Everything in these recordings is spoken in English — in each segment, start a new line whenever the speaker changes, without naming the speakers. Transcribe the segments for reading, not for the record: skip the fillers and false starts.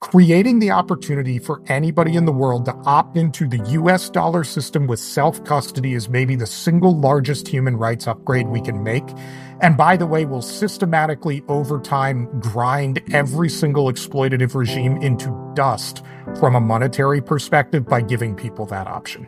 creating the opportunity for anybody in the world to opt into the US dollar system with self-custody is maybe the single largest human rights upgrade we can make. And by the way, will systematically over time grind every single exploitative regime into dust from a monetary perspective by giving people that option.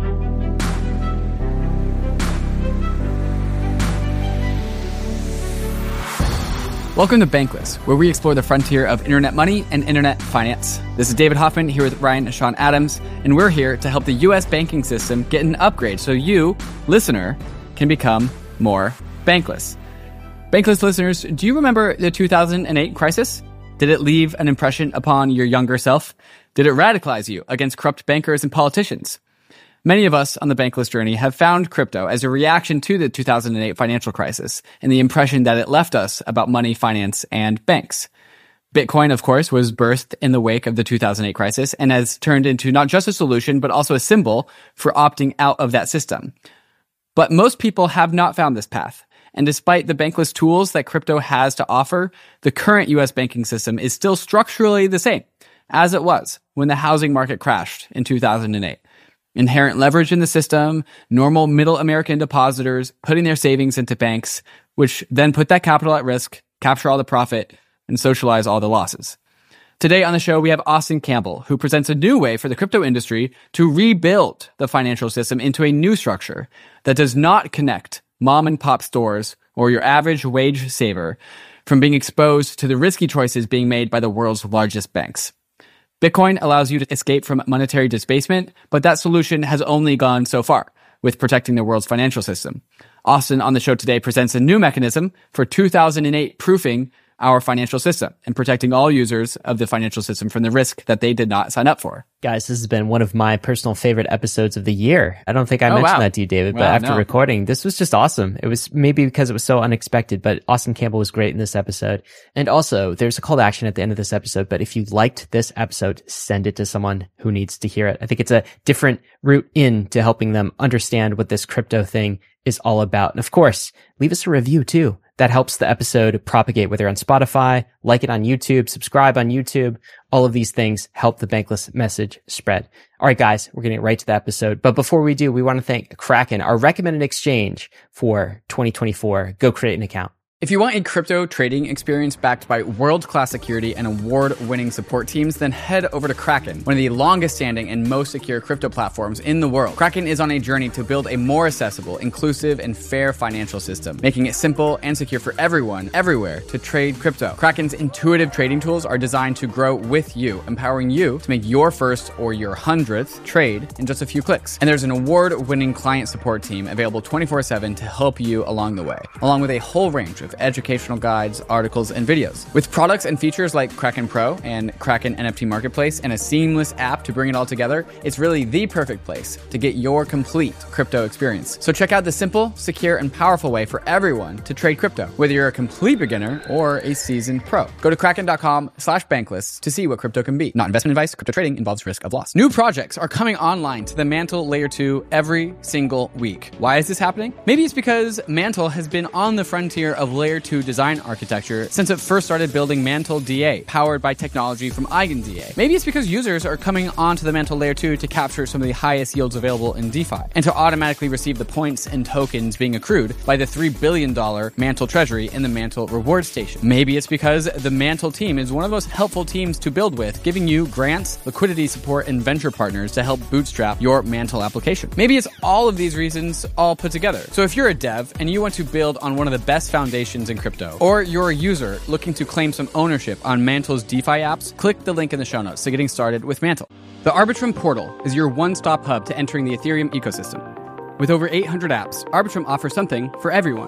Welcome to Bankless, where we explore the frontier of internet money and internet finance. This is David Hoffman here with Ryan and Sean Adams, and we're here to help the U.S. banking system get an upgrade so you, listener, can become more bankless. Bankless listeners, do you remember the 2008 crisis? Did it leave an impression upon your younger self? Did it radicalize you against corrupt bankers and politicians? Many of us on the Bankless journey have found crypto as a reaction to the 2008 financial crisis and the impression that it left us about money, finance, and banks. Bitcoin, of course, was birthed in the wake of the 2008 crisis and has turned into not just a solution, but also a symbol for opting out of that system. But most people have not found this path. And despite the Bankless tools that crypto has to offer, the current U.S. banking system is still structurally the same as it was when the housing market crashed in 2008. Inherent leverage in the system, normal middle American depositors putting their savings into banks, which then put that capital at risk, capture all the profit, and socialize all the losses. Today on the show, we have Austin Campbell, who presents a new way for the crypto industry to rebuild the financial system into a new structure that does not connect mom and pop stores or your average wage saver from being exposed to the risky choices being made by the world's largest banks. Bitcoin allows you to escape from monetary debasement, but that solution has only gone so far with protecting the world's financial system. Austin on the show today presents a new mechanism for 2008 proofing our financial system and protecting all users of the financial system from the risk that they did not sign up for.
Guys, this has been one of my personal favorite episodes of the year. I don't think I mentioned that to you, David, but after recording, this was just awesome. It was maybe because it was so unexpected, but Austin Campbell was great in this episode. And also, there's a call to action at the end of this episode, but if you liked this episode, send it to someone who needs to hear it. I think it's a different route into helping them understand what this crypto thing is all about. And of course, leave us a review too. That helps the episode propagate, whether on Spotify, like it on YouTube, subscribe on YouTube. All of these things help the Bankless message spread. All right, guys, we're going to get right to the episode. But before we do, we want to thank Kraken, our recommended exchange for 2024. Go create an account.
If you want a crypto trading experience backed by world-class security and award-winning support teams, then head over to Kraken, one of the longest-standing and most secure crypto platforms in the world. Kraken is on a journey to build a more accessible, inclusive, and fair financial system, making it simple and secure for everyone, everywhere, to trade crypto. Kraken's intuitive trading tools are designed to grow with you, empowering you to make your first or your 100th trade in just a few clicks. And there's an award-winning client support team available 24/7 to help you along the way, along with a whole range of educational guides, articles, and videos. With products and features like Kraken Pro and Kraken NFT Marketplace and a seamless app to bring it all together, it's really the perfect place to get your complete crypto experience. So check out the simple, secure, and powerful way for everyone to trade crypto, whether you're a complete beginner or a seasoned pro. Go to kraken.com/bankless to see what crypto can be. Not investment advice. Crypto trading involves risk of loss. New projects are coming online to the Mantle Layer 2 every single week. Why is this happening? Maybe it's because Mantle has been on the frontier of Layer 2 design architecture since it first started building Mantle DA, powered by technology from EigenDA. Maybe it's because users are coming onto the Mantle Layer 2 to capture some of the highest yields available in DeFi, and to automatically receive the points and tokens being accrued by the $3 billion Mantle treasury in the Mantle reward station. Maybe it's because the Mantle team is one of the most helpful teams to build with, giving you grants, liquidity support, and venture partners to help bootstrap your Mantle application. Maybe it's all of these reasons all put together. So if you're a dev and you want to build on one of the best foundations in crypto, or you're a user looking to claim some ownership on Mantle's DeFi apps, click the link in the show notes to getting started with Mantle. The Arbitrum portal is your one-stop hub to entering the Ethereum ecosystem. With over 800 apps, Arbitrum offers something for everyone.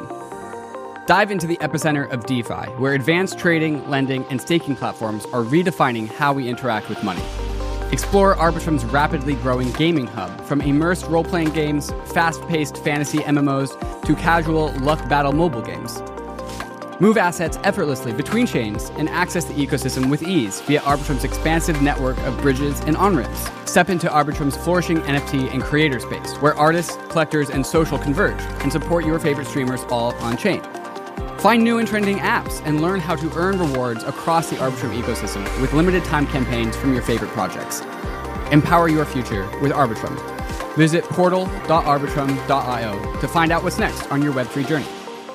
Dive into the epicenter of DeFi, where advanced trading, lending, and staking platforms are redefining how we interact with money. Explore Arbitrum's rapidly growing gaming hub, from immersed role-playing games, fast-paced fantasy MMOs, to casual luck battle mobile games. Move assets effortlessly between chains and access the ecosystem with ease via Arbitrum's expansive network of bridges and on-ramps. Step into Arbitrum's flourishing NFT and creator space, where artists, collectors, and social converge, and support your favorite streamers all on-chain. Find new and trending apps and learn how to earn rewards across the Arbitrum ecosystem with limited time campaigns from your favorite projects. Empower your future with Arbitrum. Visit portal.arbitrum.io to find out what's next on your Web3 journey.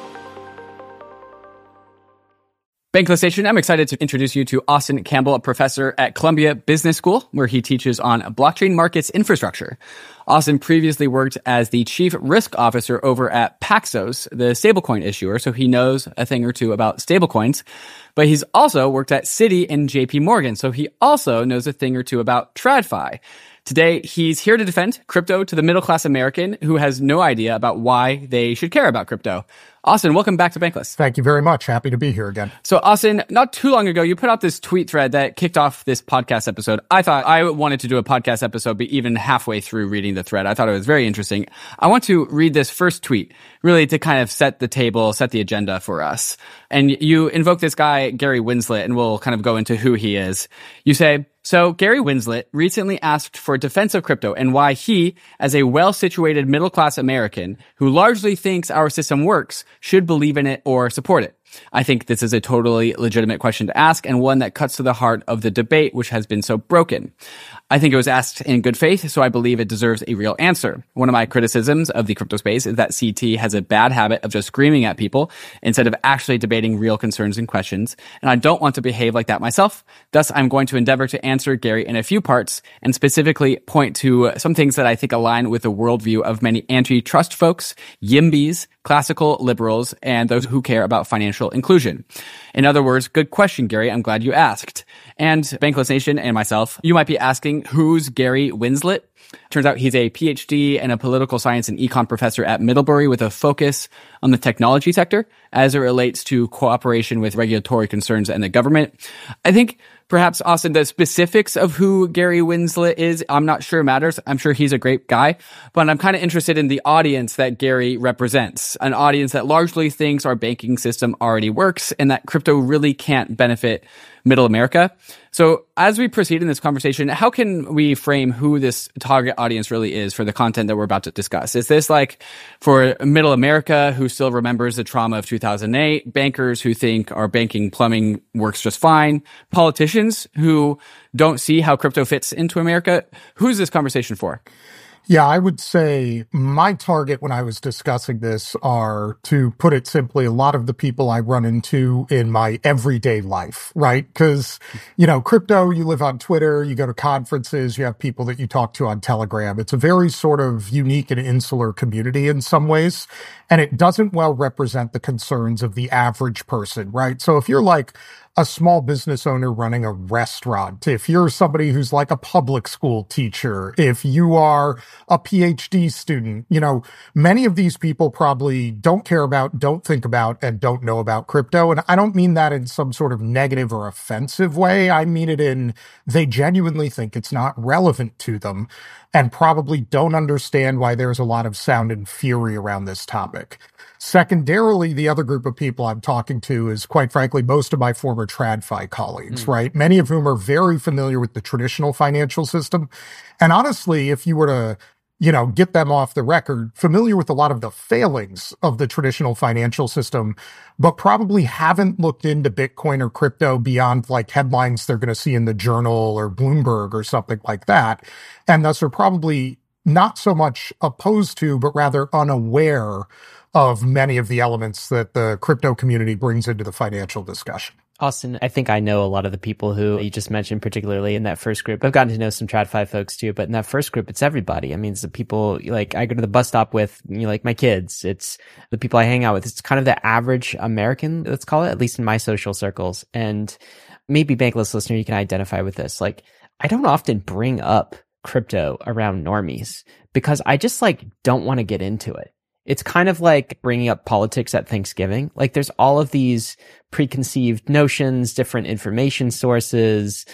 Bankless Nation, I'm excited to introduce you to Austin Campbell, a professor at Columbia Business School, where he teaches on blockchain markets infrastructure. Austin previously worked as the chief risk officer over at Paxos, the stablecoin issuer, so he knows a thing or two about stablecoins. But he's also worked at Citi and JP Morgan, so he also knows a thing or two about TradFi. Today, he's here to defend crypto to the middle-class American who has no idea about why they should care about crypto. Austin, welcome back to Bankless.
Thank you very much. Happy to be here again.
So, Austin, not too long ago, you put out this tweet thread that kicked off this podcast episode. I thought I wanted to do a podcast episode, but even halfway through reading the thread, I thought it was very interesting. I want to read this first tweet, really to kind of set the table, set the agenda for us. And you invoke this guy, Gary Winslet, and we'll kind of go into who he is. You say, so Gary Winslet recently asked for defense of crypto and why he, as a well-situated middle-class American who largely thinks our system works, should believe in it or support it. I think this is a totally legitimate question to ask and one that cuts to the heart of the debate, which has been so broken. I think it was asked in good faith, so I believe it deserves a real answer. One of my criticisms of the crypto space is that CT has a bad habit of just screaming at people instead of actually debating real concerns and questions, and I don't want to behave like that myself. Thus, I'm going to endeavor to answer Gary in a few parts and specifically point to some things that I think align with the worldview of many antitrust folks, YIMBYs, classical liberals, and those who care about financial inclusion. In other words, good question, Gary. I'm glad you asked. And Bankless Nation and myself, you might be asking, who's Gary Winslet? Turns out he's a PhD and a political science and econ professor at Middlebury with a focus on the technology sector as it relates to cooperation with regulatory concerns and the government. I think perhaps, Austin, the specifics of who Gary Winslet is, I'm not sure matters. I'm sure he's a great guy, but I'm kind of interested in the audience that Gary represents, an audience that largely thinks our banking system already works and that crypto really can't benefit middle America. So as we proceed in this conversation, how can we frame who this target audience really is for the content that we're about to discuss? Is this like for middle America who still remembers the trauma of 2008, bankers who think our banking plumbing works just fine, politicians who don't see how crypto fits into America? Who's this conversation for?
Yeah, I would say my target when I was discussing this are, to put it simply, a lot of the people I run into in my everyday life, right? Because, crypto, you live on Twitter, you go to conferences, you have people that you talk to on Telegram. It's a very sort of unique and insular community in some ways, and it doesn't well represent the concerns of the average person, right? So if you're like a small business owner running a restaurant, if you're somebody who's like a public school teacher, if you are a PhD student, many of these people probably don't care about, don't think about, and don't know about crypto. And I don't mean that in some sort of negative or offensive way. I mean it in they genuinely think it's not relevant to them and probably don't understand why there's a lot of sound and fury around this topic. Secondarily, the other group of people I'm talking to is, quite frankly, most of my former TradFi colleagues, right? Many of whom are very familiar with the traditional financial system. And honestly, if you were to, get them off the record, familiar with a lot of the failings of the traditional financial system, but probably haven't looked into Bitcoin or crypto beyond like headlines they're going to see in the Journal or Bloomberg or something like that. And thus are probably not so much opposed to, but rather unaware of many of the elements that the crypto community brings into the financial discussion.
Austin, I think I know a lot of the people who you just mentioned, particularly in that first group. I've gotten to know some TradFi folks too, but in that first group, it's everybody. I mean, it's the people like I go to the bus stop with, like my kids. It's the people I hang out with. It's kind of the average American, let's call it, at least in my social circles. And maybe Bankless listener, you can identify with this. Like, I don't often bring up crypto around normies because I just don't want to get into it. It's kind of like bringing up politics at Thanksgiving. Like there's all of these preconceived notions, different information sources,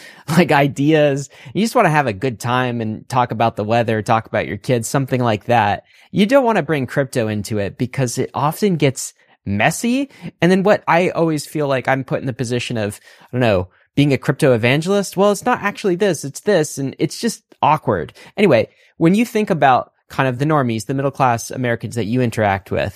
ideas. You just want to have a good time and talk about the weather, talk about your kids, something like that. You don't want to bring crypto into it because it often gets messy. And then what I always feel like I'm put in the position of, being a crypto evangelist. Well, it's not actually this, it's this, and it's just awkward. Anyway, when you think about kind of the normies, the middle class Americans that you interact with,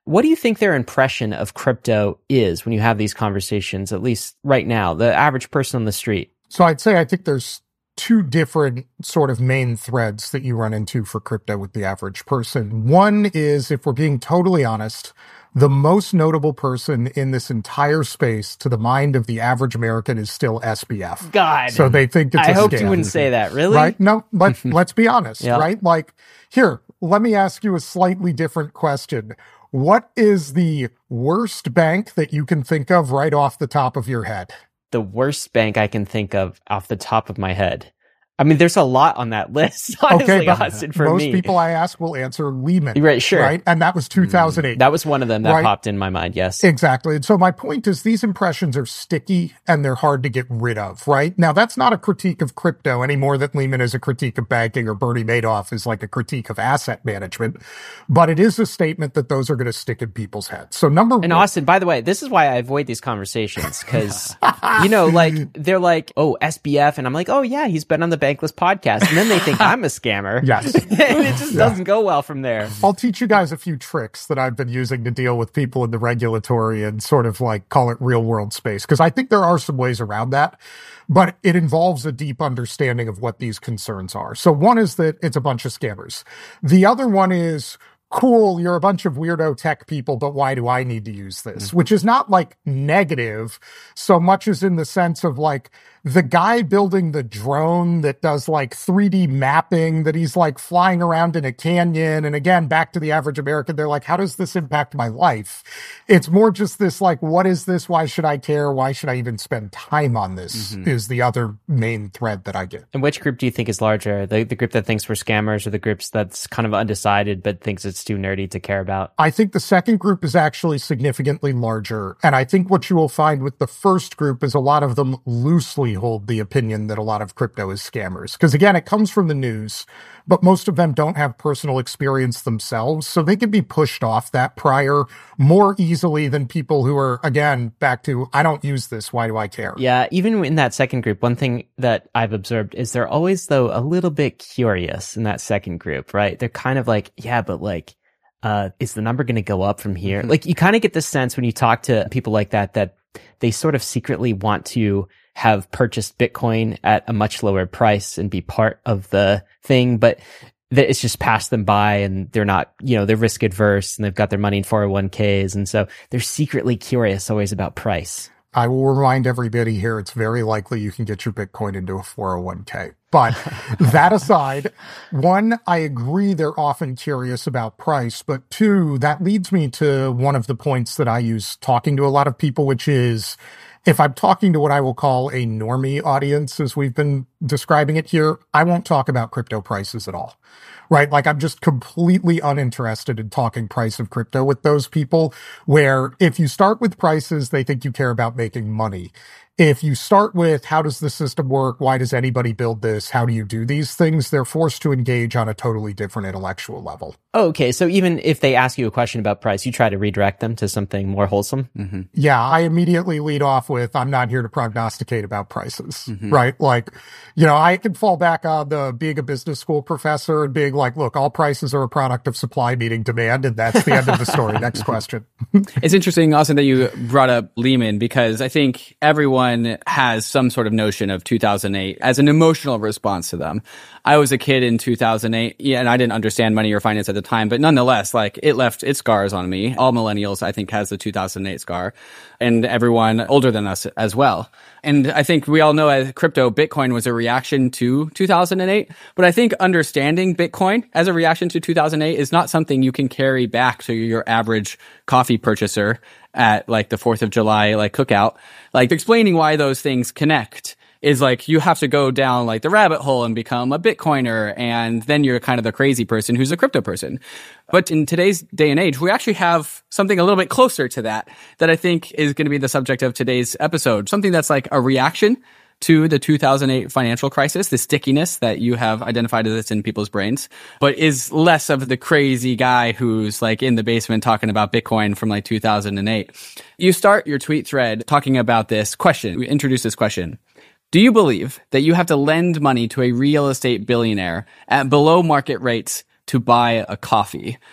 What do you think their impression of crypto is when you have these conversations, at least right now, the average person on the street?
So I think there's two different sort of main threads that you run into for crypto with the average person. One is, if we're being totally honest, the most notable person in this entire space to the mind of the average American is still SBF.
God.
So they think it's a scam.
I hoped you wouldn't say that. Really?
Right? No, but let's be honest, right? Like, here, let me ask you a slightly different question. What is the worst bank that you can think of right off the top of your head?
The worst bank I can think of off the top of my head. I mean, there's a lot on that list, honestly, Austin, for
most
me.
Most people I ask will answer Lehman.
Right, sure.
Right? And that was 2008.
That was one of them that popped in my mind, yes.
Exactly. And so my point is these impressions are sticky and they're hard to get rid of, right? Now, that's not a critique of crypto any more than Lehman is a critique of banking or Bernie Madoff is like a critique of asset management. But it is a statement that those are going to stick in people's heads. So
And Austin, by the way, this is why I avoid these conversations because, you know, like, they're like, oh, SBF. And I'm like, oh, yeah, he's been on the Bankless podcast. And then they think I'm a scammer.
Yes.
And it just doesn't go well from there.
I'll teach you guys a few tricks that I've been using to deal with people in the regulatory and sort of like call it real world space. Because I think there are some ways around that, but it involves a deep understanding of what these concerns are. So one is that it's a bunch of scammers. The other one is, cool, you're a bunch of weirdo tech people, but why do I need to use this? Which is not like negative so much as in the sense of like the guy building the drone that does like 3D mapping that he's like flying around in a canyon. And again, back to the average American, they're like, how does this impact my life? It's more just this like, what is this? Why should I care? Why should I even spend time on this is the other main thread that I get.
And which group do you think is larger? The group that thinks we're scammers or the groups that's kind of undecided but thinks it's too nerdy to care about?
I think the second group is actually significantly larger. And I think what you will find with the first group is a lot of them loosely hold the opinion that a lot of crypto is scammers. Because again, it comes from the news, but most of them don't have personal experience themselves. So they can be pushed off that prior more easily than people who are, again, back to, I don't use this. Why do I care?
Yeah, even in that second group, one thing that I've observed is they're always, though, a little bit curious in that second group, right? They're kind of like, yeah, but like, is the number going to go up from here? Like, you kind of get the sense when you talk to people like that they sort of secretly want to have purchased Bitcoin at a much lower price and be part of the thing, but that it's just passed them by and they're not, you know, they're risk adverse and they've got their money in 401ks. And so they're secretly curious always about price.
I will remind everybody here, it's very likely you can get your Bitcoin into a 401k. But that aside, one, I agree they're often curious about price. But two, that leads me to one of the points that I use talking to a lot of people, which is if I'm talking to what I will call a normie audience, as we've been describing it here, I won't talk about crypto prices at all. Right? Like I'm just completely uninterested in talking price of crypto with those people where if you start with prices, they think you care about making money. If you start with how does the system work? Why does anybody build this? How do you do these things? They're forced to engage on a totally different intellectual level.
Oh, okay. So even if they ask you a question about price, you try to redirect them to something more wholesome?
Mm-hmm.
Yeah, I immediately lead off with, I'm not here to prognosticate about prices, right? Like, you know, I can fall back on the being a business school professor and being like, look, all prices are a product of supply meeting demand, and that's the end of the story. Next question.
It's interesting, Austin, that you brought up Lehman, because I think everyone has some sort of notion of 2008 as an emotional response to them. I was a kid in 2008, and I didn't understand money or finance at the time, but nonetheless, like it left its scars on me. All millennials, I think, has the 2008 scar, and everyone older than us as well. And I think we all know as crypto, Bitcoin was a reaction to 2008, but I think understanding Bitcoin as a reaction to 2008 is not something you can carry back to your average coffee purchaser at like the 4th of July, like cookout. Like explaining why those things connect is like you have to go down like the rabbit hole and become a Bitcoiner, and then you're kind of the crazy person who's a crypto person. But in today's day and age, we actually have something a little bit closer to that I think is going to be the subject of today's episode. Something that's like a reaction to the 2008 financial crisis, the stickiness that you have identified as in people's brains, but is less of the crazy guy who's like in the basement talking about Bitcoin from like 2008. You start your tweet thread talking about this question. We introduce this question. Do you believe that you have to lend money to a real estate billionaire at below market rates to buy a coffee?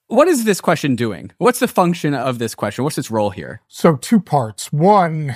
What is this question doing? What's the function of this question? What's its role here?
So 2 parts. One,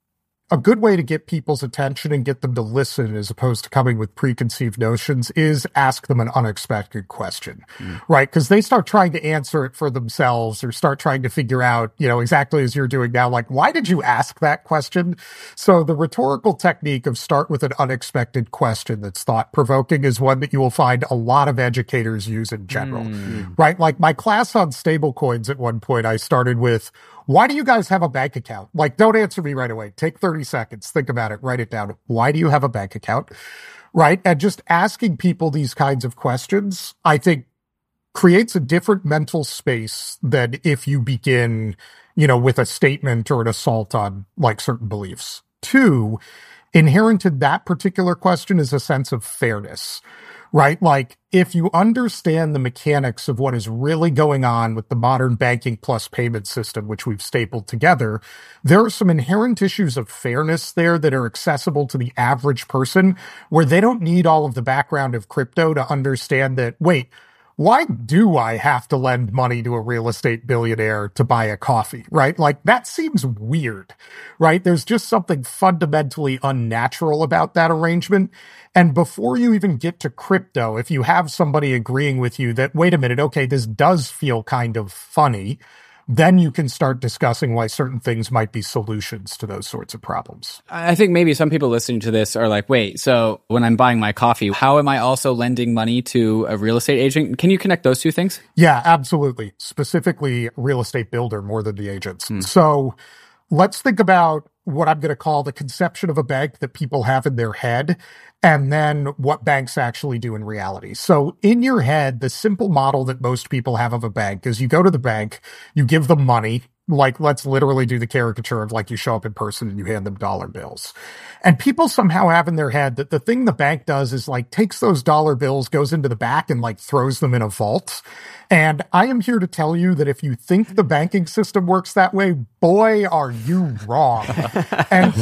a good way to get people's attention and get them to listen as opposed to coming with preconceived notions is ask them an unexpected question, right? Because they start trying to answer it for themselves or start trying to figure out, exactly as you're doing now, like, why did you ask that question? So the rhetorical technique of start with an unexpected question that's thought-provoking is one that you will find a lot of educators use in general, right? Like my class on stablecoins at one point, I started with, why do you guys have a bank account? Like, don't answer me right away. Take 30 seconds. Think about it. Write it down. Why do you have a bank account? Right? And just asking people these kinds of questions, I think, creates a different mental space than if you begin, with a statement or an assault on, like, certain beliefs. 2, inherent in that particular question is a sense of fairness. Right? Like, if you understand the mechanics of what is really going on with the modern banking plus payment system, which we've stapled together, there are some inherent issues of fairness there that are accessible to the average person, where they don't need all of the background of crypto to understand that, wait, why do I have to lend money to a real estate billionaire to buy a coffee, right? Like, that seems weird, right? There's just something fundamentally unnatural about that arrangement. And before you even get to crypto, if you have somebody agreeing with you that, wait a minute, okay, this does feel kind of funny, then you can start discussing why certain things might be solutions to those sorts of problems.
I think maybe some people listening to this are like, wait, so when I'm buying my coffee, how am I also lending money to a real estate agent? Can you connect those two things?
Yeah, absolutely. Specifically, real estate builder more than the agents. So let's think about what I'm going to call the conception of a bank that people have in their head, and then what banks actually do in reality. So in your head, the simple model that most people have of a bank is you go to the bank, you give them money, like, let's literally do the caricature of, like, you show up in person and you hand them dollar bills. And people somehow have in their head that the thing the bank does is, like, takes those dollar bills, goes into the back and, like, throws them in a vault. And I am here to tell you that if you think the banking system works that way, boy, are you wrong. And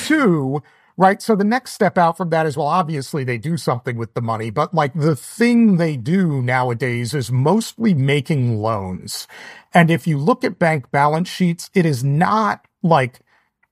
2, right, so the next step out from that is, well, obviously they do something with the money, but, like, the thing they do nowadays is mostly making loans. And if you look at bank balance sheets, it is not like,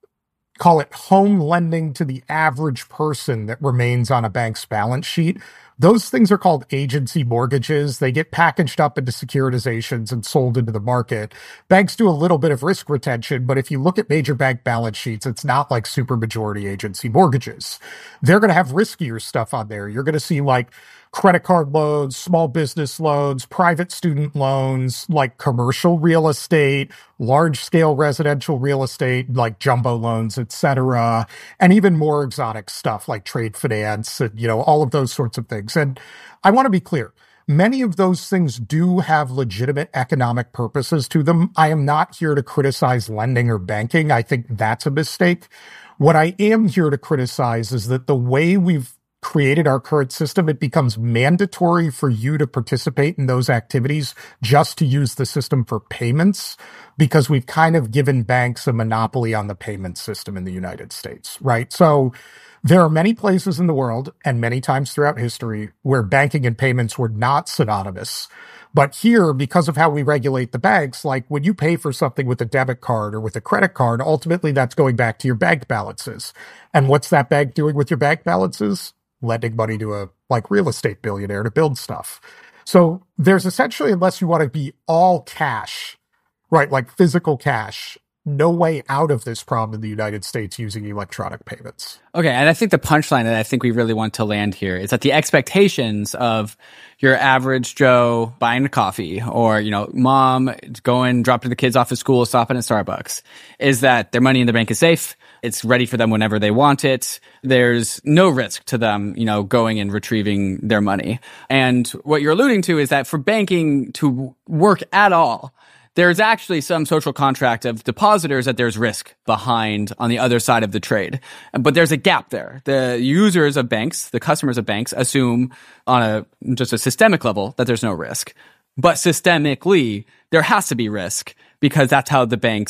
call it home lending to the average person that remains on a bank's balance sheet. Those things are called agency mortgages. They get packaged up into securitizations and sold into the market. Banks do a little bit of risk retention, but if you look at major bank balance sheets, it's not like supermajority agency mortgages. They're going to have riskier stuff on there. You're going to see, like, credit card loans, small business loans, private student loans, like commercial real estate, large-scale residential real estate, like jumbo loans, etc., and even more exotic stuff like trade finance and, all of those sorts of things. And I want to be clear. Many of those things do have legitimate economic purposes to them. I am not here to criticize lending or banking. I think that's a mistake. What I am here to criticize is that the way we've created our current system, it becomes mandatory for you to participate in those activities just to use the system for payments, because we've kind of given banks a monopoly on the payment system in the United States, right? So there are many places in the world and many times throughout history where banking and payments were not synonymous. But here, because of how we regulate the banks, like when you pay for something with a debit card or with a credit card, ultimately that's going back to your bank balances. And what's that bank doing with your bank balances? Lending money to a, like, real estate billionaire to build stuff. So there's essentially, unless you want to be all cash, right, like physical cash, no way out of this problem in the United States using electronic payments.
Okay, and I think the punchline that I think we really want to land here is that the expectations of your average Joe buying a coffee or, mom going, dropping the kids off at school, stopping at Starbucks, is that their money in the bank is safe. It's ready for them whenever they want it. There's no risk to them, going and retrieving their money. And what you're alluding to is that for banking to work at all, there's actually some social contract of depositors that there's risk behind on the other side of the trade. But there's a gap there. The users of banks, the customers of banks, assume on just a systemic level that there's no risk. But systemically, there has to be risk because that's how the banks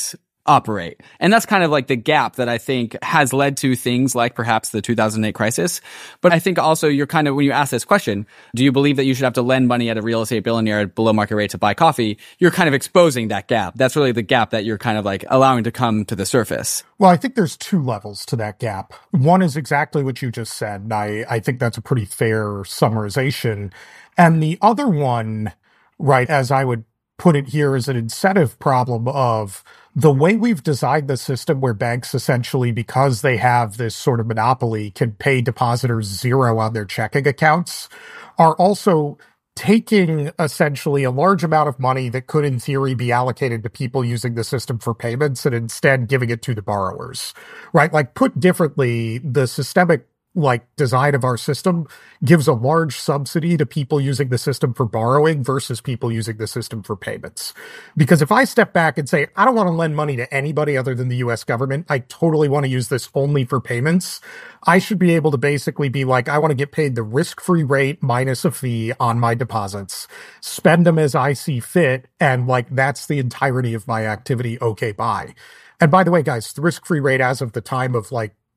operate. And that's kind of like the gap that I think has led to things like perhaps the 2008 crisis. But I think also you're kind of, when you ask this question, do you believe that you should have to lend money at a real estate billionaire at below market rate to buy coffee? You're kind of exposing that gap. That's really the gap that you're kind of like allowing to come to the surface.
Well, I think there's two levels to that gap. One is exactly what you just said. And I think that's a pretty fair summarization. And the other one, right, as I would put it here, is an incentive problem of the way we've designed the system where banks essentially, because they have this sort of monopoly, can pay depositors zero on their checking accounts, are also taking essentially a large amount of money that could in theory be allocated to people using the system for payments and instead giving it to the borrowers, right? Like, put differently, the systemic design of our system gives a large subsidy to people using the system for borrowing versus people using the system for payments. Because if I step back and say, I don't want to lend money to anybody other than the US government, I totally want to use this only for payments, I should be able to basically be like, I want to get paid the risk-free rate minus a fee on my deposits, spend them as I see fit, and that's the entirety of my activity. Okay, bye. And by the way, guys, the risk-free rate as of the time of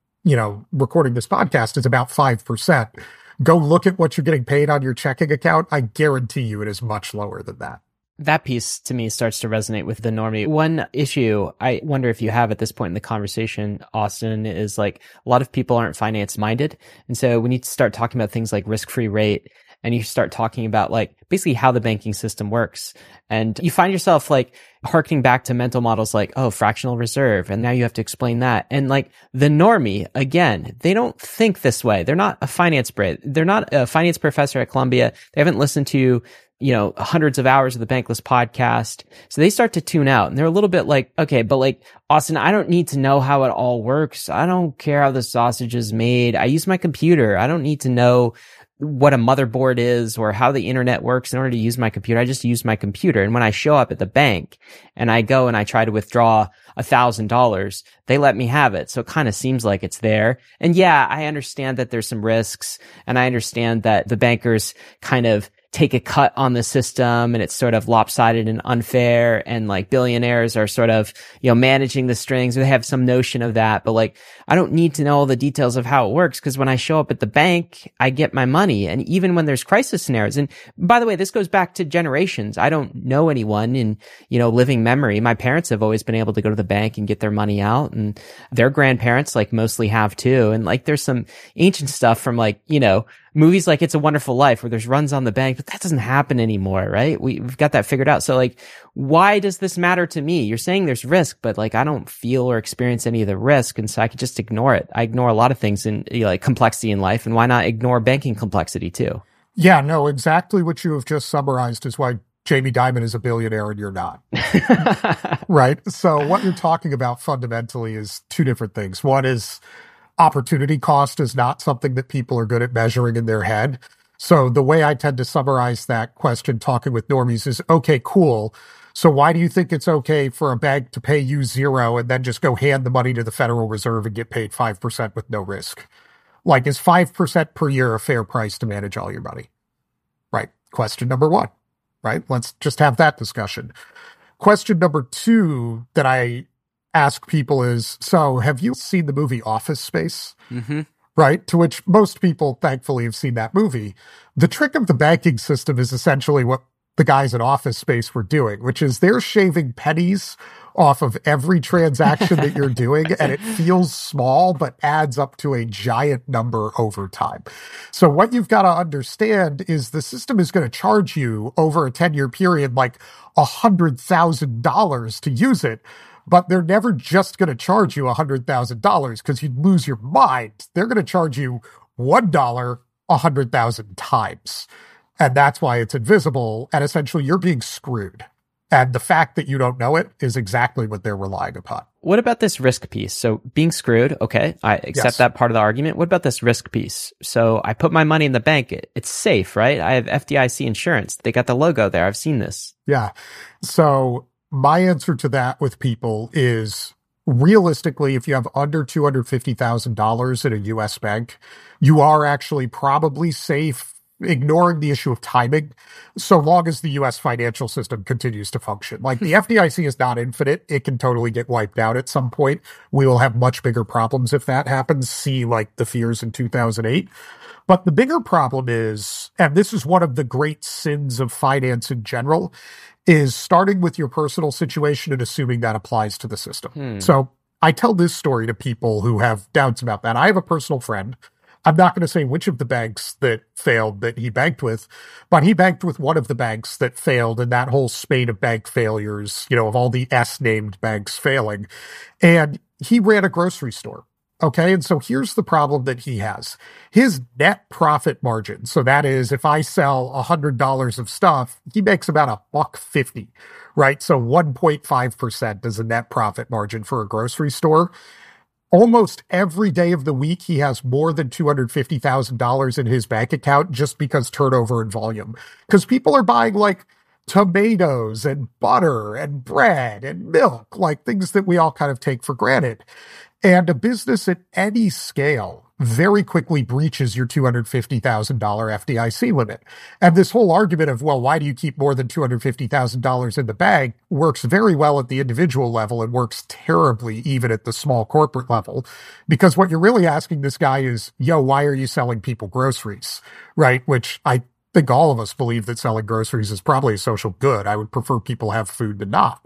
recording this podcast is about 5%. Go look at what you're getting paid on your checking account. I guarantee you it is much lower than that.
That piece to me starts to resonate with the normie. One issue I wonder if you have at this point in the conversation, Austin, is a lot of people aren't finance minded. And so when you start talking about things like risk-free rate, and you start talking about basically how the banking system works, and you find yourself harkening back to mental models fractional reserve, and now you have to explain that. And the normie, again, they don't think this way. They're not a finance brain. They're not a finance professor at Columbia. They haven't listened to hundreds of hours of the Bankless podcast. So they start to tune out, and they're a little bit okay, but Austin, I don't need to know how it all works. I don't care how the sausage is made. I use my computer. I don't need to know what a motherboard is or how the internet works in order to use my computer. I just use my computer. And when I show up at the bank and I go and I try to withdraw $1,000, they let me have it. So it kind of seems like it's there. And yeah, I understand that there's some risks, and I understand that the bankers kind of take a cut on the system and it's sort of lopsided and unfair, and billionaires are sort of, managing the strings, or they have some notion of that. But I don't need to know all the details of how it works, because when I show up at the bank, I get my money. And even when there's crisis scenarios, and by the way, this goes back to generations. I don't know anyone in, living memory. My parents have always been able to go to the bank and get their money out, and their grandparents mostly have too. And there's some ancient stuff from movies like It's a Wonderful Life where there's runs on the bank, but that doesn't happen anymore, right? We've got that figured out. So why does this matter to me? You're saying there's risk, but I don't feel or experience any of the risk, and so I could just ignore it. I ignore a lot of things in complexity in life, and why not ignore banking complexity too?
Yeah, no, exactly what you have just summarized is why Jamie Dimon is a billionaire and you're not. Right? So what you're talking about fundamentally is two different things. One is opportunity cost is not something that people are good at measuring in their head. So the way I tend to summarize that question talking with normies is, okay, cool. So why do you think it's okay for a bank to pay you zero and then just go hand the money to the Federal Reserve and get paid 5% with no risk? Is 5% per year a fair price to manage all your money? Right. Question number one, right? Let's just have that discussion. Question number two that I ask people is, so have you seen the movie Office Space? Mm-hmm. Right? To which most people, thankfully, have seen that movie. The trick of the banking system is essentially what the guys at Office Space were doing, which is they're shaving pennies off of every transaction that you're doing, and it feels small, but adds up to a giant number over time. So what you've got to understand is the system is going to charge you over a 10-year period $100,000 to use it. But they're never just going to charge you $100,000 because you'd lose your mind. They're going to charge you $1 100,000 times. And that's why it's invisible. And essentially, you're being screwed. And the fact that you don't know it is exactly what they're relying upon.
What about this risk piece? So being screwed, okay, I accept that part of the argument. What about this risk piece? So I put my money in the bank. It's safe, right? I have FDIC insurance. They got the logo there. I've seen this.
Yeah. So my answer to that with people is, realistically, if you have under $250,000 at a U.S. bank, you are actually probably safe ignoring the issue of timing, so long as the U.S. financial system continues to function. Like, the FDIC is not infinite. It can totally get wiped out at some point. We will have much bigger problems if that happens. See, like, the fears in 2008. But the bigger problem is, and this is one of the great sins of finance in general, is starting with your personal situation and assuming that applies to the system. So I tell this story to people who have doubts about that. I have a personal friend. I'm not going to say which of the banks that failed that he banked with, but he banked with one of the banks that failed in that whole spate of bank failures, of all the S-named banks failing. And he ran a grocery store. Okay, and so here's the problem that he has. His net profit margin, so that is if I sell $100 of stuff, he makes about $1.50, right? So 1.5% is a net profit margin for a grocery store. Almost every day of the week, he has more than $250,000 in his bank account just because turnover and volume. Because people are buying like tomatoes and butter and bread and milk, like things that we all kind of take for granted. And a business at any scale very quickly breaches your $250,000 FDIC limit. And this whole argument of, well, why do you keep more than $250,000 in the bank works very well at the individual level and works terribly even at the small corporate level. Because what you're really asking this guy is, why are you selling people groceries? Right? Which I think all of us believe that selling groceries is probably a social good. I would prefer people have food than not.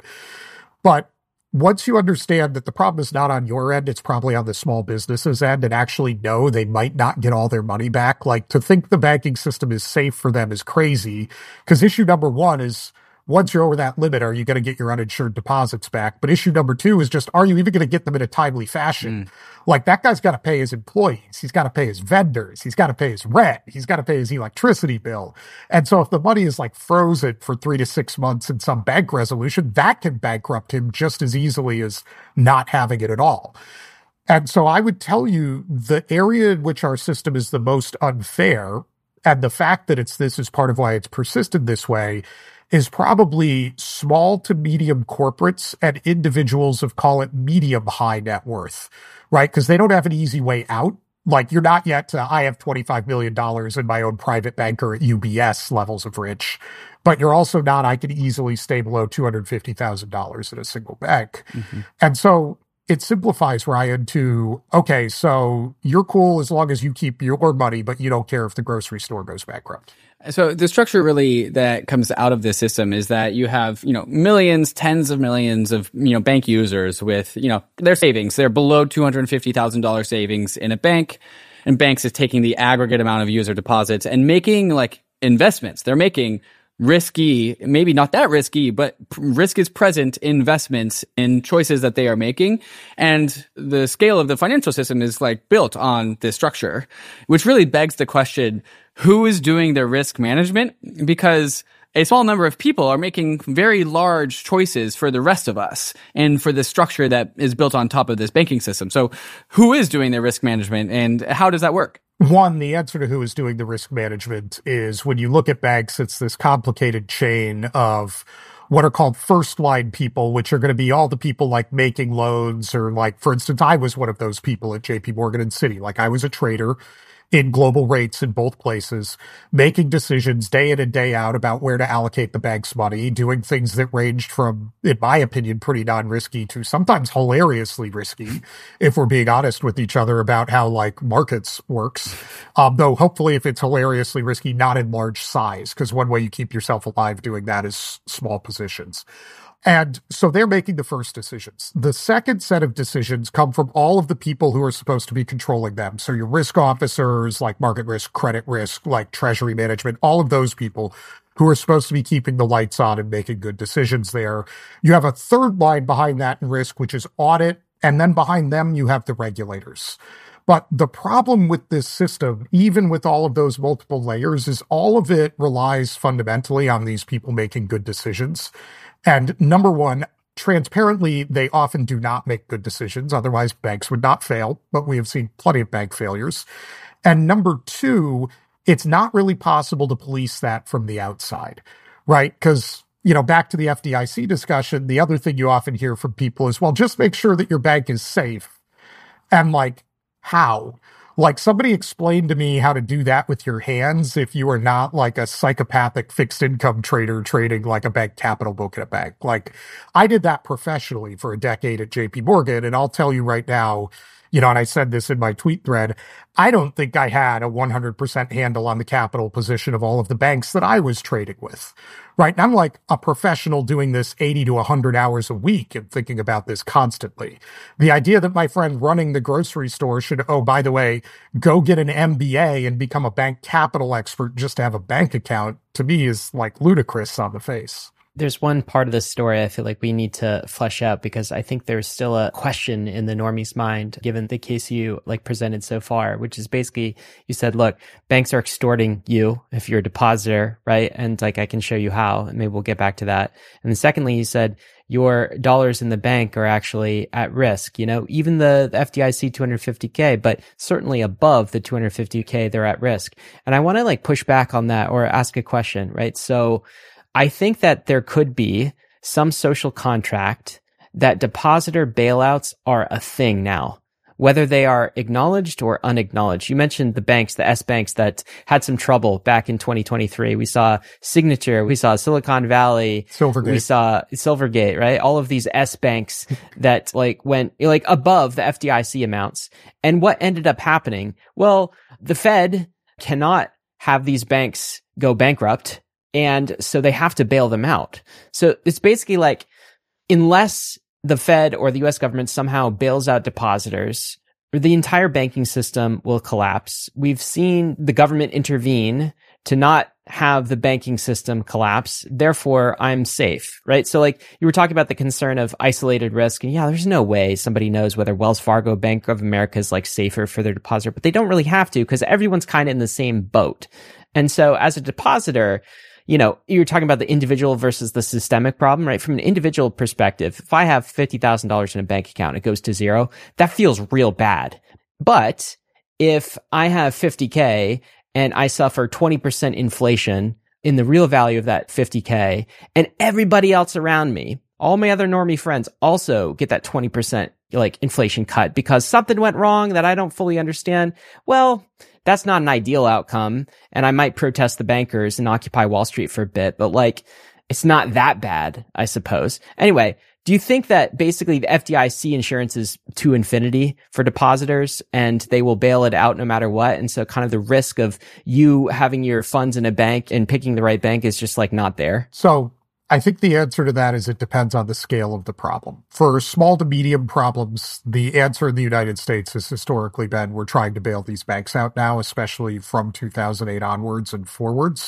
But once you understand that the problem is not on your end, it's probably on the small businesses end, and actually know they might not get all their money back, like, to think the banking system is safe for them is crazy. Because issue number one is, once you're over that limit, are you going to get your uninsured deposits back? But issue number two is just, are you even going to get them in a timely fashion? Like, that guy's got to pay his employees. He's got to pay his vendors. He's got to pay his rent. He's got to pay his electricity bill. And so if the money is like frozen for 3 to 6 months in some bank resolution, that can bankrupt him just as easily as not having it at all. And so I would tell you the area in which our system is the most unfair, and the fact that this is part of why it's persisted this way, is probably small to medium corporates and individuals of, call it, medium high net worth, right? Because they don't have an easy way out. Like, you're not yet I have $25 million in my own private banker at UBS levels of rich, but you're also not, I could easily stay below $250,000 in a single bank. And so it simplifies, Ryan, to, okay, so you're cool as long as you keep your money, but you don't care if the grocery store goes bankrupt.
So the structure really that comes out of this system is that you have, millions, tens of millions of, bank users with, their savings. They're below $250,000 savings in a bank, and banks is taking the aggregate amount of user deposits and making like investments. They're making risky, maybe not that risky, but risk is present investments in choices that they are making. And the scale of the financial system is like built on this structure, which really begs the question, who is doing the risk management? Because a small number of people are making very large choices for the rest of us and for the structure that is built on top of this banking system. So who is doing the risk management, and how does that work?
One, the answer to who is doing the risk management is, when you look at banks, it's this complicated chain of what are called first line people, which are going to be all the people like making loans, or like, for instance, I was one of those people at JP Morgan and Citi. Like, I was a trader in global rates in both places, making decisions day in and day out about where to allocate the bank's money, doing things that ranged from, in my opinion, pretty non-risky to sometimes hilariously risky, if we're being honest with each other about how, like, markets works. Though hopefully if it's hilariously risky, not in large size, because one way you keep yourself alive doing that is small positions. And so they're making the first decisions. The second set of decisions come from all of the people who are supposed to be controlling them. So your risk officers, like market risk, credit risk, like treasury management, all of those people who are supposed to be keeping the lights on and making good decisions there. You have a third line behind that in risk, which is audit. And then behind them, you have the regulators. But the problem with this system, even with all of those multiple layers, is all of it relies fundamentally on these people making good decisions. And number one, transparently, they often do not make good decisions. Otherwise, banks would not fail. But we have seen plenty of bank failures. And number two, it's not really possible to police that from the outside, right? Because, back to the FDIC discussion, the other thing you often hear from people is, well, just make sure that your bank is safe. And like, how? Like, somebody explained to me how to do that with your hands if you are not like a psychopathic fixed income trader trading like a bank capital book at a bank. Like, I did that professionally for a decade at JP Morgan, and I'll tell you right now, and I said this in my tweet thread, I don't think I had a 100% handle on the capital position of all of the banks that I was trading with, right? And I'm like a professional doing this 80 to 100 hours a week and thinking about this constantly. The idea that my friend running the grocery store should, oh, by the way, go get an MBA and become a bank capital expert just to have a bank account, to me is like ludicrous on the face.
There's one part of the story I feel like we need to flesh out, because I think there's still a question in the normie's mind, given the case you presented so far, which is basically, you said, look, banks are extorting you if you're a depositor, right? And I can show you how, and maybe we'll get back to that. And then secondly, you said your dollars in the bank are actually at risk, even the FDIC 250K, but certainly above the 250K, they're at risk. And I want to push back on that or ask a question, right? So I think that there could be some social contract that depositor bailouts are a thing now, whether they are acknowledged or unacknowledged. You mentioned the banks, the S banks that had some trouble back in 2023. We saw Signature, we saw Silicon Valley,
Silvergate.
We saw Silvergate, right? All of these S banks that went above the FDIC amounts. And what ended up happening? Well, the Fed cannot have these banks go bankrupt, and so they have to bail them out. So it's basically unless the Fed or the US government somehow bails out depositors, the entire banking system will collapse. We've seen the government intervene to not have the banking system collapse. Therefore, I'm safe, right? So you were talking about the concern of isolated risk. And yeah, there's no way somebody knows whether Wells Fargo, Bank of America is safer for their depositor, but they don't really have to, because everyone's kind of in the same boat. And so as a depositor, you're talking about the individual versus the systemic problem, right? From an individual perspective, if I have $50,000 in a bank account, it goes to zero, that feels real bad. But if I have 50K and I suffer 20% inflation in the real value of that 50K, and everybody else around me, all my other normie friends also get that 20% inflation cut because something went wrong that I don't fully understand, well, that's not an ideal outcome. And I might protest the bankers and occupy Wall Street for a bit, but it's not that bad, I suppose. Anyway, do you think that basically the FDIC insurance is to infinity for depositors and they will bail it out no matter what? And so kind of the risk of you having your funds in a bank and picking the right bank is just not there?
So I think the answer to that is it depends on the scale of the problem. For small to medium problems, the answer in the United States has historically been we're trying to bail these banks out now, especially from 2008 onwards and forwards.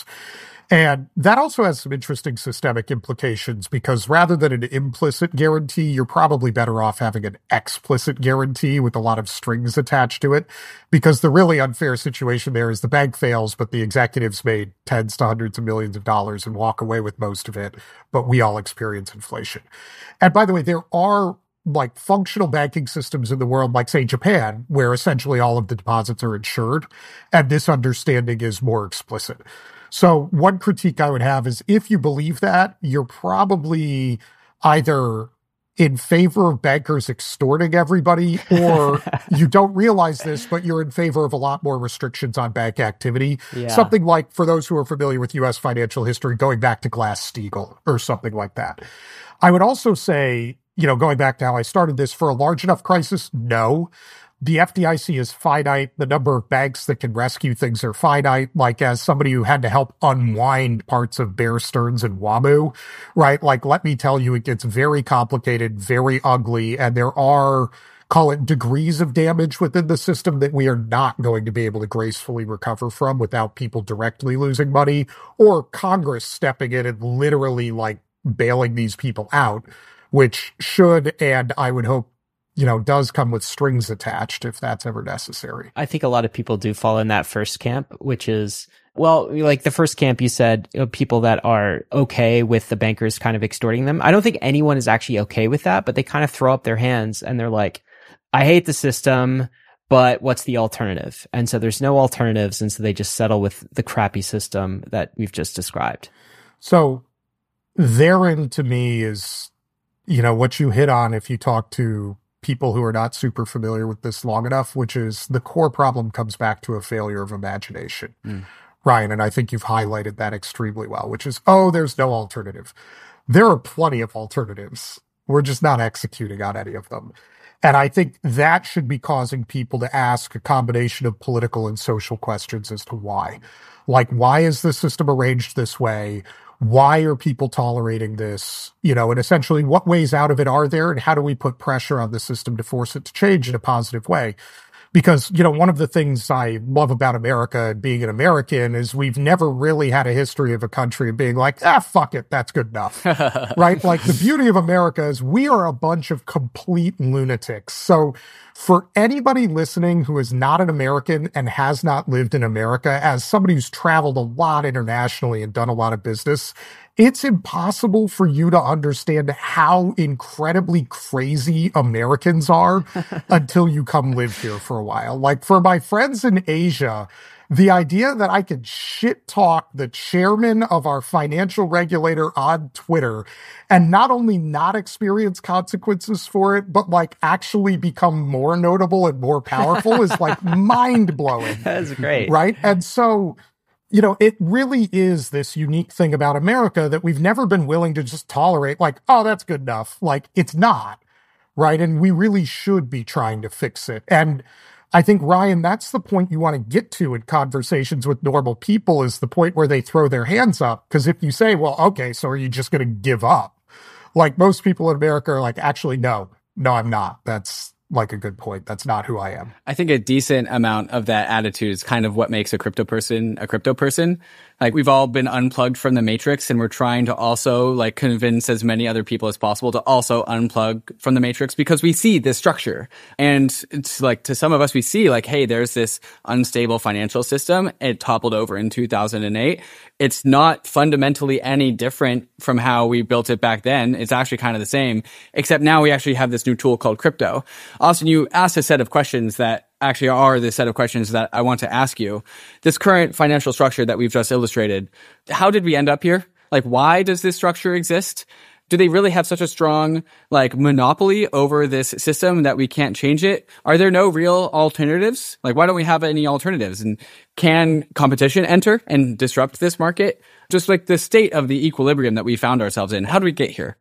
And that also has some interesting systemic implications because rather than an implicit guarantee, you're probably better off having an explicit guarantee with a lot of strings attached to it. Because the really unfair situation there is the bank fails, but the executives made tens to hundreds of millions of dollars and walk away with most of it. But we all experience inflation. And by the way, there are functional banking systems in the world, say Japan, where essentially all of the deposits are insured. And this understanding is more explicit. So one critique I would have is if you believe that, you're probably either in favor of bankers extorting everybody, or you don't realize this, but you're in favor of a lot more restrictions on bank activity. Yeah. Something like, for those who are familiar with U.S. financial history, going back to Glass-Steagall or something like that. I would also say, going back to how I started this, for a large enough crisis, no. The FDIC is finite. The number of banks that can rescue things are finite. As somebody who had to help unwind parts of Bear Stearns and WAMU, right? Let me tell you, it gets very complicated, very ugly, and there are, call it degrees of damage within the system that we are not going to be able to gracefully recover from without people directly losing money or Congress stepping in and literally bailing these people out, which should, and I would hope, does come with strings attached if that's ever necessary.
I think a lot of people do fall in that first camp, which is, the first camp you said, people that are okay with the bankers kind of extorting them. I don't think anyone is actually okay with that, but they kind of throw up their hands and they're like, I hate the system, but what's the alternative? And so there's no alternatives. And so they just settle with the crappy system that we've just described.
So therein to me is, what you hit on if you talk to people who are not super familiar with this long enough, which is the core problem comes back to a failure of imagination, Ryan. And I think you've highlighted that extremely well, which is, there's no alternative. There are plenty of alternatives. We're just not executing on any of them. And I think that should be causing people to ask a combination of political and social questions as to why. Like, why is the system arranged this way? Why are people tolerating this? And essentially what ways out of it are there, and how do we put pressure on the system to force it to change in a positive way? Because, one of the things I love about America and being an American is we've never really had a history of a country being like, fuck it, that's good enough, right? Like, the beauty of America is we are a bunch of complete lunatics. So for anybody listening who is not an American and has not lived in America, as somebody who's traveled a lot internationally and done a lot of business, it's impossible for you to understand how incredibly crazy Americans are until you come live here for a while. Like, for my friends in Asia, the idea that I could shit talk the chairman of our financial regulator on Twitter and not only not experience consequences for it, but like actually become more notable and more powerful is like mind blowing.
That's great.
Right. And so, it really is this unique thing about America that we've never been willing to just tolerate, like, that's good enough. Like, it's not, right? And we really should be trying to fix it. And I think, Ryan, that's the point you want to get to in conversations with normal people, is the point where they throw their hands up. Because if you say, well, okay, so are you just going to give up? Like, most people in America are like, actually, no, I'm not. That's like a good point. That's not who I am.
I think a decent amount of that attitude is kind of what makes a crypto person a crypto person. Like, we've all been unplugged from the matrix, and we're trying to also like convince as many other people as possible to also unplug from the matrix, because we see this structure. And it's like, to some of us, we see like, hey, there's this unstable financial system. It toppled over in 2008. It's not fundamentally any different from how we built it back then. It's actually kind of the same, except now we actually have this new tool called crypto. Austin, you asked a set of questions that actually are the set of questions that I want to ask you. This current financial structure that we've just illustrated, how did we end up here? Like, why does this structure exist? Do they really have such a strong, like, monopoly over this system that we can't change it? Are there no real alternatives? Like, why don't we have any alternatives? And can competition enter and disrupt this market? Just like the state of the equilibrium that we found ourselves in. How do we get here?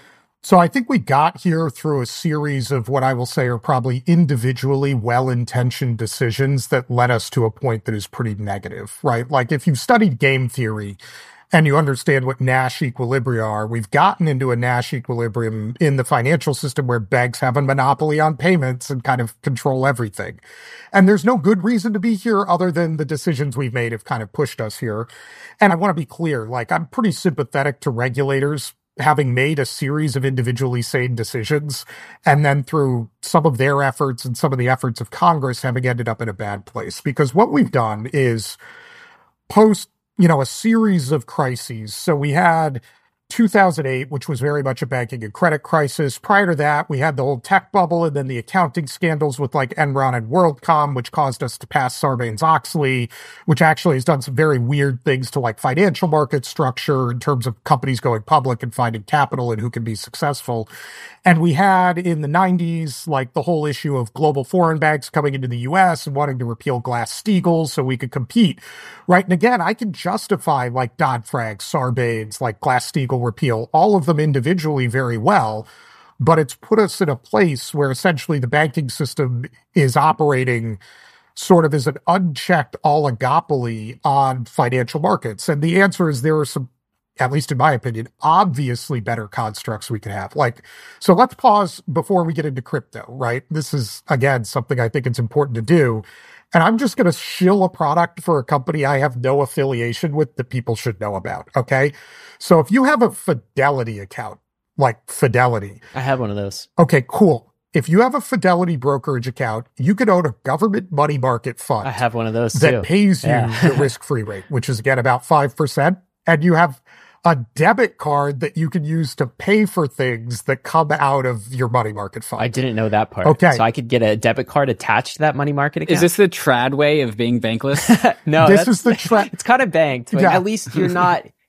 So I think we got here through a series of what I will say are probably individually well-intentioned decisions that led us to a point that is pretty negative, right? Like, if you've studied game theory and you understand what Nash equilibria are, we've gotten into a Nash equilibrium in the financial system where banks have a monopoly on payments and kind of control everything. And there's no good reason to be here other than the decisions we've made have kind of pushed us here. And I want to be clear, like, I'm pretty sympathetic to regulators having made a series of individually sane decisions, and then through some of their efforts and some of the efforts of Congress having ended up in a bad place. Because what we've done is post, a series of crises. So we had 2008, which was very much a banking and credit crisis. Prior to that, we had the whole tech bubble and then the accounting scandals with like Enron and WorldCom, which caused us to pass Sarbanes-Oxley, which actually has done some very weird things to like financial market structure in terms of companies going public and finding capital and who can be successful. And we had in the 90s, like the whole issue of global foreign banks coming into the US and wanting to repeal Glass-Steagall so we could compete, right? And again, I can justify like Dodd-Frank, Sarbanes, like Glass-Steagall repeal, all of them individually very well, but it's put us in a place where essentially the banking system is operating sort of as an unchecked oligopoly on financial markets. And the answer is there are some, at least in my opinion, obviously better constructs we could have. Like, so let's pause before we get into crypto, right? This is, again, something I think it's important to do. And I'm just going to shill a product for a company I have no affiliation with that people should know about, okay? So if you have a Fidelity account, like Fidelity.
I have one of those.
Okay, cool. If you have a Fidelity brokerage account, you could own a government money market fund.
I have one of those
that pays you the risk-free rate, which is, again, about 5%. And you have a debit card that you can use to pay for things that come out of your money market fund.
I didn't know that part.
Okay.
So I could get a debit card attached to that money market account?
Is this the trad way of being bankless?
No.
This is the trad.
It's kind of banked, but at least you're not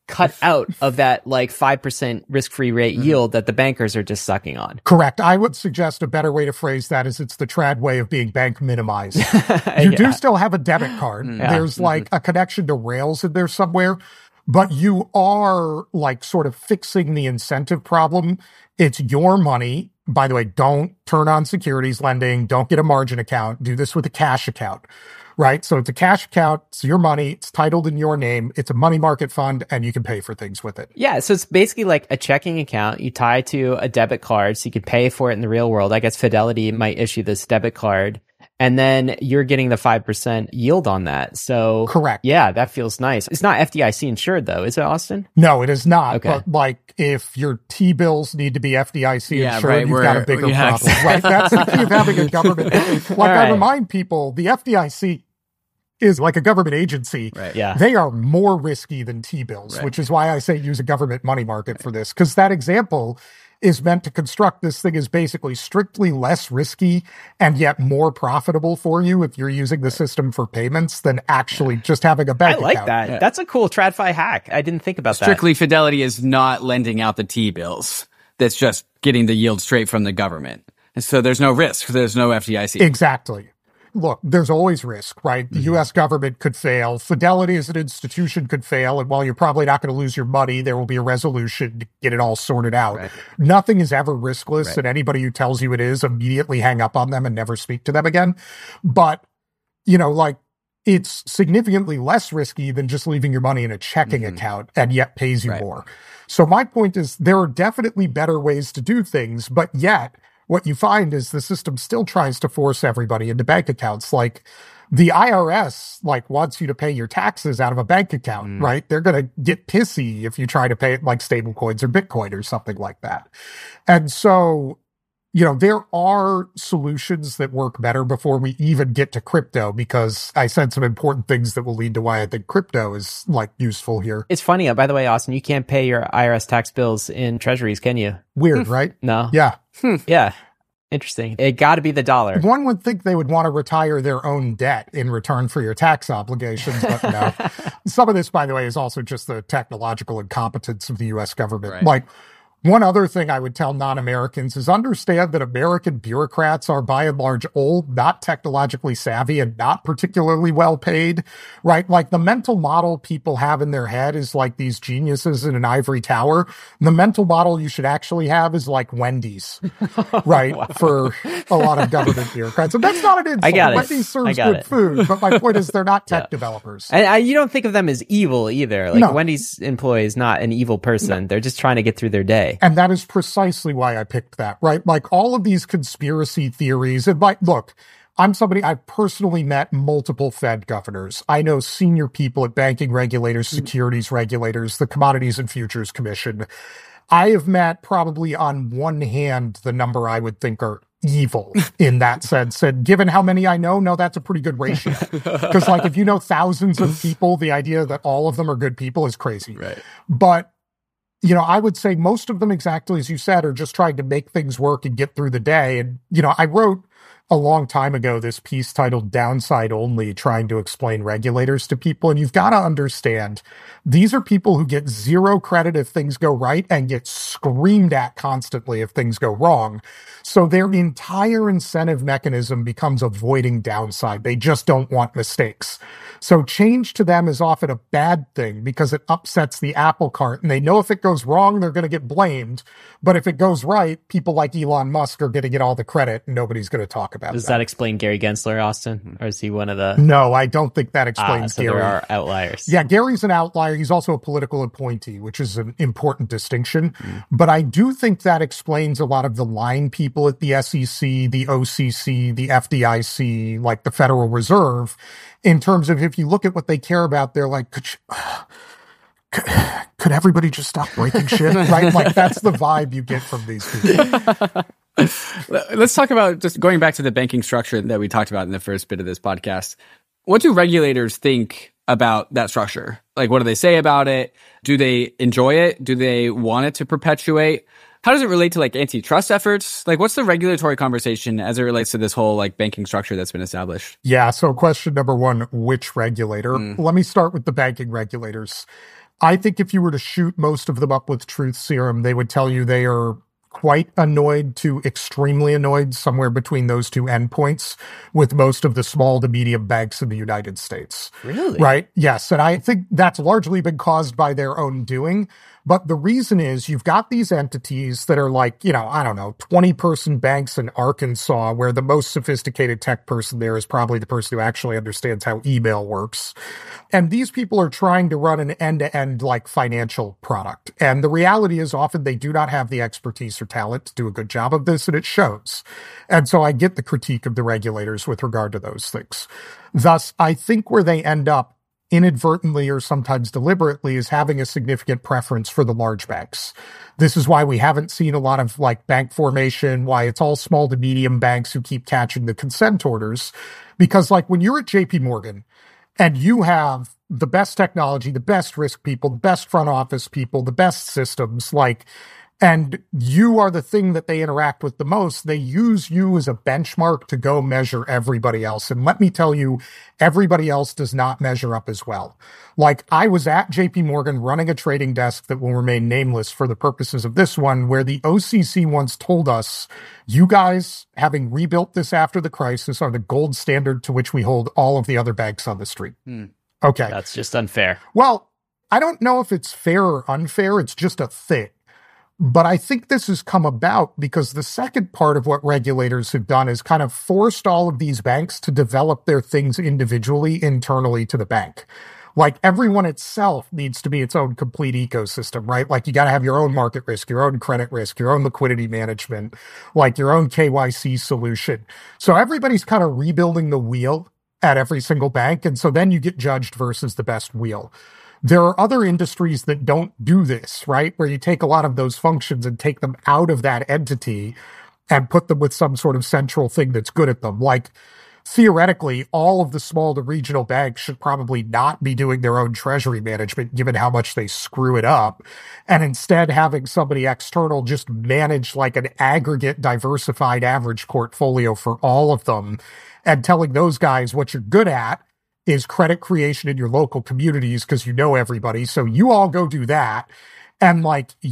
cut out of that like 5% risk-free rate yield that the bankers are just sucking on.
Correct. I would suggest a better way to phrase that is it's the trad way of being bank minimized. You do still have a debit card. There's like a connection to Rails in there somewhere, but you are like sort of fixing the incentive problem. It's your money. By the way, don't turn on securities lending. Don't get a margin account. Do this with a cash account. Right? So it's a cash account. It's your money. It's titled in your name. It's a money market fund, and you can pay for things with it.
Yeah. So it's basically like a checking account. You tie to a debit card so you can pay for it in the real world. I guess Fidelity might issue this debit card, and then you're getting the 5% yield on that. So
correct.
Yeah, that feels nice. It's not FDIC insured though, is it, Austin?
No, it is not. Okay. But like if your T-bills need to be FDIC insured, you've got a bigger problem. Right? That's the key of having a government. Like I remind people, the FDIC is like a government agency.
Right.
Yeah.
They are more risky than T-bills, which is why I say use a government money market for this. Because that example is meant to construct this thing as basically strictly less risky and yet more profitable for you if you're using the system for payments than actually just having a bank account.
I like that. Yeah. That's a cool TradFi hack. I didn't think about that.
Strictly, Fidelity is not lending out the T-bills. That's just getting the yield straight from the government. And so there's no risk. There's no FDIC.
Exactly. Look, there's always risk, right? The U.S. government could fail. Fidelity as an institution could fail. And while you're probably not going to lose your money, there will be a resolution to get it all sorted out.
Right.
Nothing is ever riskless. And anybody who tells you it is, immediately hang up on them and never speak to them again. But, you know, like, it's significantly less risky than just leaving your money in a checking account and yet pays you more. So my point is there are definitely better ways to do things, but yet what you find is the system still tries to force everybody into bank accounts. Like the IRS, like wants you to pay your taxes out of a bank account, right? They're going to get pissy if you try to pay it like stable coins or Bitcoin or something like that. And so, you know, there are solutions that work better before we even get to crypto, because I said some important things that will lead to why I think crypto is like useful here.
It's funny. By the way, Austin, you can't pay your IRS tax bills in treasuries, can you?
Weird, right?
No.
Yeah.
Yeah. Interesting. It got to be the dollar.
One would think they would want to retire their own debt in return for your tax obligations, but no. Some of this, by the way, is also just the technological incompetence of the U.S. government.
Right.
Like, one other thing I would tell non-Americans is understand that American bureaucrats are by and large old, not technologically savvy, and not particularly well paid, right? Like the mental model people have in their head is like these geniuses in an ivory tower. The mental model you should actually have is like Wendy's, right? Wow. For a lot of government bureaucrats. And that's not an insult.
I got it.
Wendy's serves good food, but my point is they're not tech developers.
And you don't think of them as evil either. Like Wendy's employee is not an evil person. They're just trying to get through their day.
And that is precisely why I picked that, right? Like all of these conspiracy theories. And like, look, I'm somebody, I've personally met multiple Fed governors. I know senior people at banking regulators, securities regulators, the Commodities and Futures Commission. I have met probably on one hand the number I would think are evil in that sense. And given how many I know, no, that's a pretty good ratio. Because like if you know thousands of people, the idea that all of them are good people is crazy.
Right.
But you know, I would say most of them, exactly as you said, are just trying to make things work and get through the day. And, you know, I wrote a long time ago this piece titled Downside Only, trying to explain regulators to people. And you've got to understand, these are people who get zero credit if things go right and get screamed at constantly if things go wrong. So their entire incentive mechanism becomes avoiding downside. They just don't want mistakes. So change to them is often a bad thing because it upsets the apple cart. And they know if it goes wrong, they're going to get blamed. But if it goes right, people like Elon Musk are going to get all the credit and nobody's going to talk about it.
Does that explain Gary Gensler, Austin? Or is he one of the...
No, I don't think that explains
so
Gary.
There are outliers.
Yeah, Gary's an outlier. He's also a political appointee, which is an important distinction. But I do think that explains a lot of the line people at the SEC, the OCC, the FDIC, like the Federal Reserve, in terms of if you look at what they care about, they're like, could everybody just stop breaking shit? Right? Like that's the vibe you get from these people.
Let's talk about just going back to the banking structure that we talked about in the first bit of this podcast. What do regulators think about that structure? Like, what do they say about it? Do they enjoy it? Do they want it to perpetuate? How does it relate to like antitrust efforts? Like, what's the regulatory conversation as it relates to this whole like banking structure that's been established?
Yeah. So question number one, which regulator? Let me start with the banking regulators. I think if you were to shoot most of them up with truth serum, they would tell you they are quite annoyed to extremely annoyed, somewhere between those two endpoints, with most of the small to medium banks in the United States.
Really?
Right? Yes. And I think that's largely been caused by their own doing. But the reason is you've got these entities that are like, 20-person banks in Arkansas, where the most sophisticated tech person there is probably the person who actually understands how email works. And these people are trying to run an end-to-end financial product. And the reality is often they do not have the expertise or talent to do a good job of this, and it shows. And so I get the critique of the regulators with regard to those things. Thus, I think where they end up inadvertently or sometimes deliberately is having a significant preference for the large banks. This is why we haven't seen a lot of bank formation, why it's all small to medium banks who keep catching the consent orders. Because when you're at JP Morgan and you have the best technology, the best risk people, the best front office people, the best systems, and you are the thing that they interact with the most, they use you as a benchmark to go measure everybody else. And let me tell you, everybody else does not measure up as well. I was at JP Morgan running a trading desk that will remain nameless for the purposes of this one, where the OCC once told us, you guys, having rebuilt this after the crisis, are the gold standard to which we hold all of the other banks on the street. Okay.
That's just unfair.
Well, I don't know if it's fair or unfair. It's just a thing. But I think this has come about because the second part of what regulators have done is kind of forced all of these banks to develop their things individually, internally to the bank. Everyone itself needs to be its own complete ecosystem, right? You got to have your own market risk, your own credit risk, your own liquidity management, your own KYC solution. So everybody's kind of rebuilding the wheel at every single bank. And so then you get judged versus the best wheel. There are other industries that don't do this, right? Where you take a lot of those functions and take them out of that entity and put them with some sort of central thing that's good at them. Theoretically, all of the small to regional banks should probably not be doing their own treasury management, given how much they screw it up, and instead having somebody external just manage an aggregate diversified average portfolio for all of them, and telling those guys what you're good at is credit creation in your local communities because you know everybody. So you all go do that. And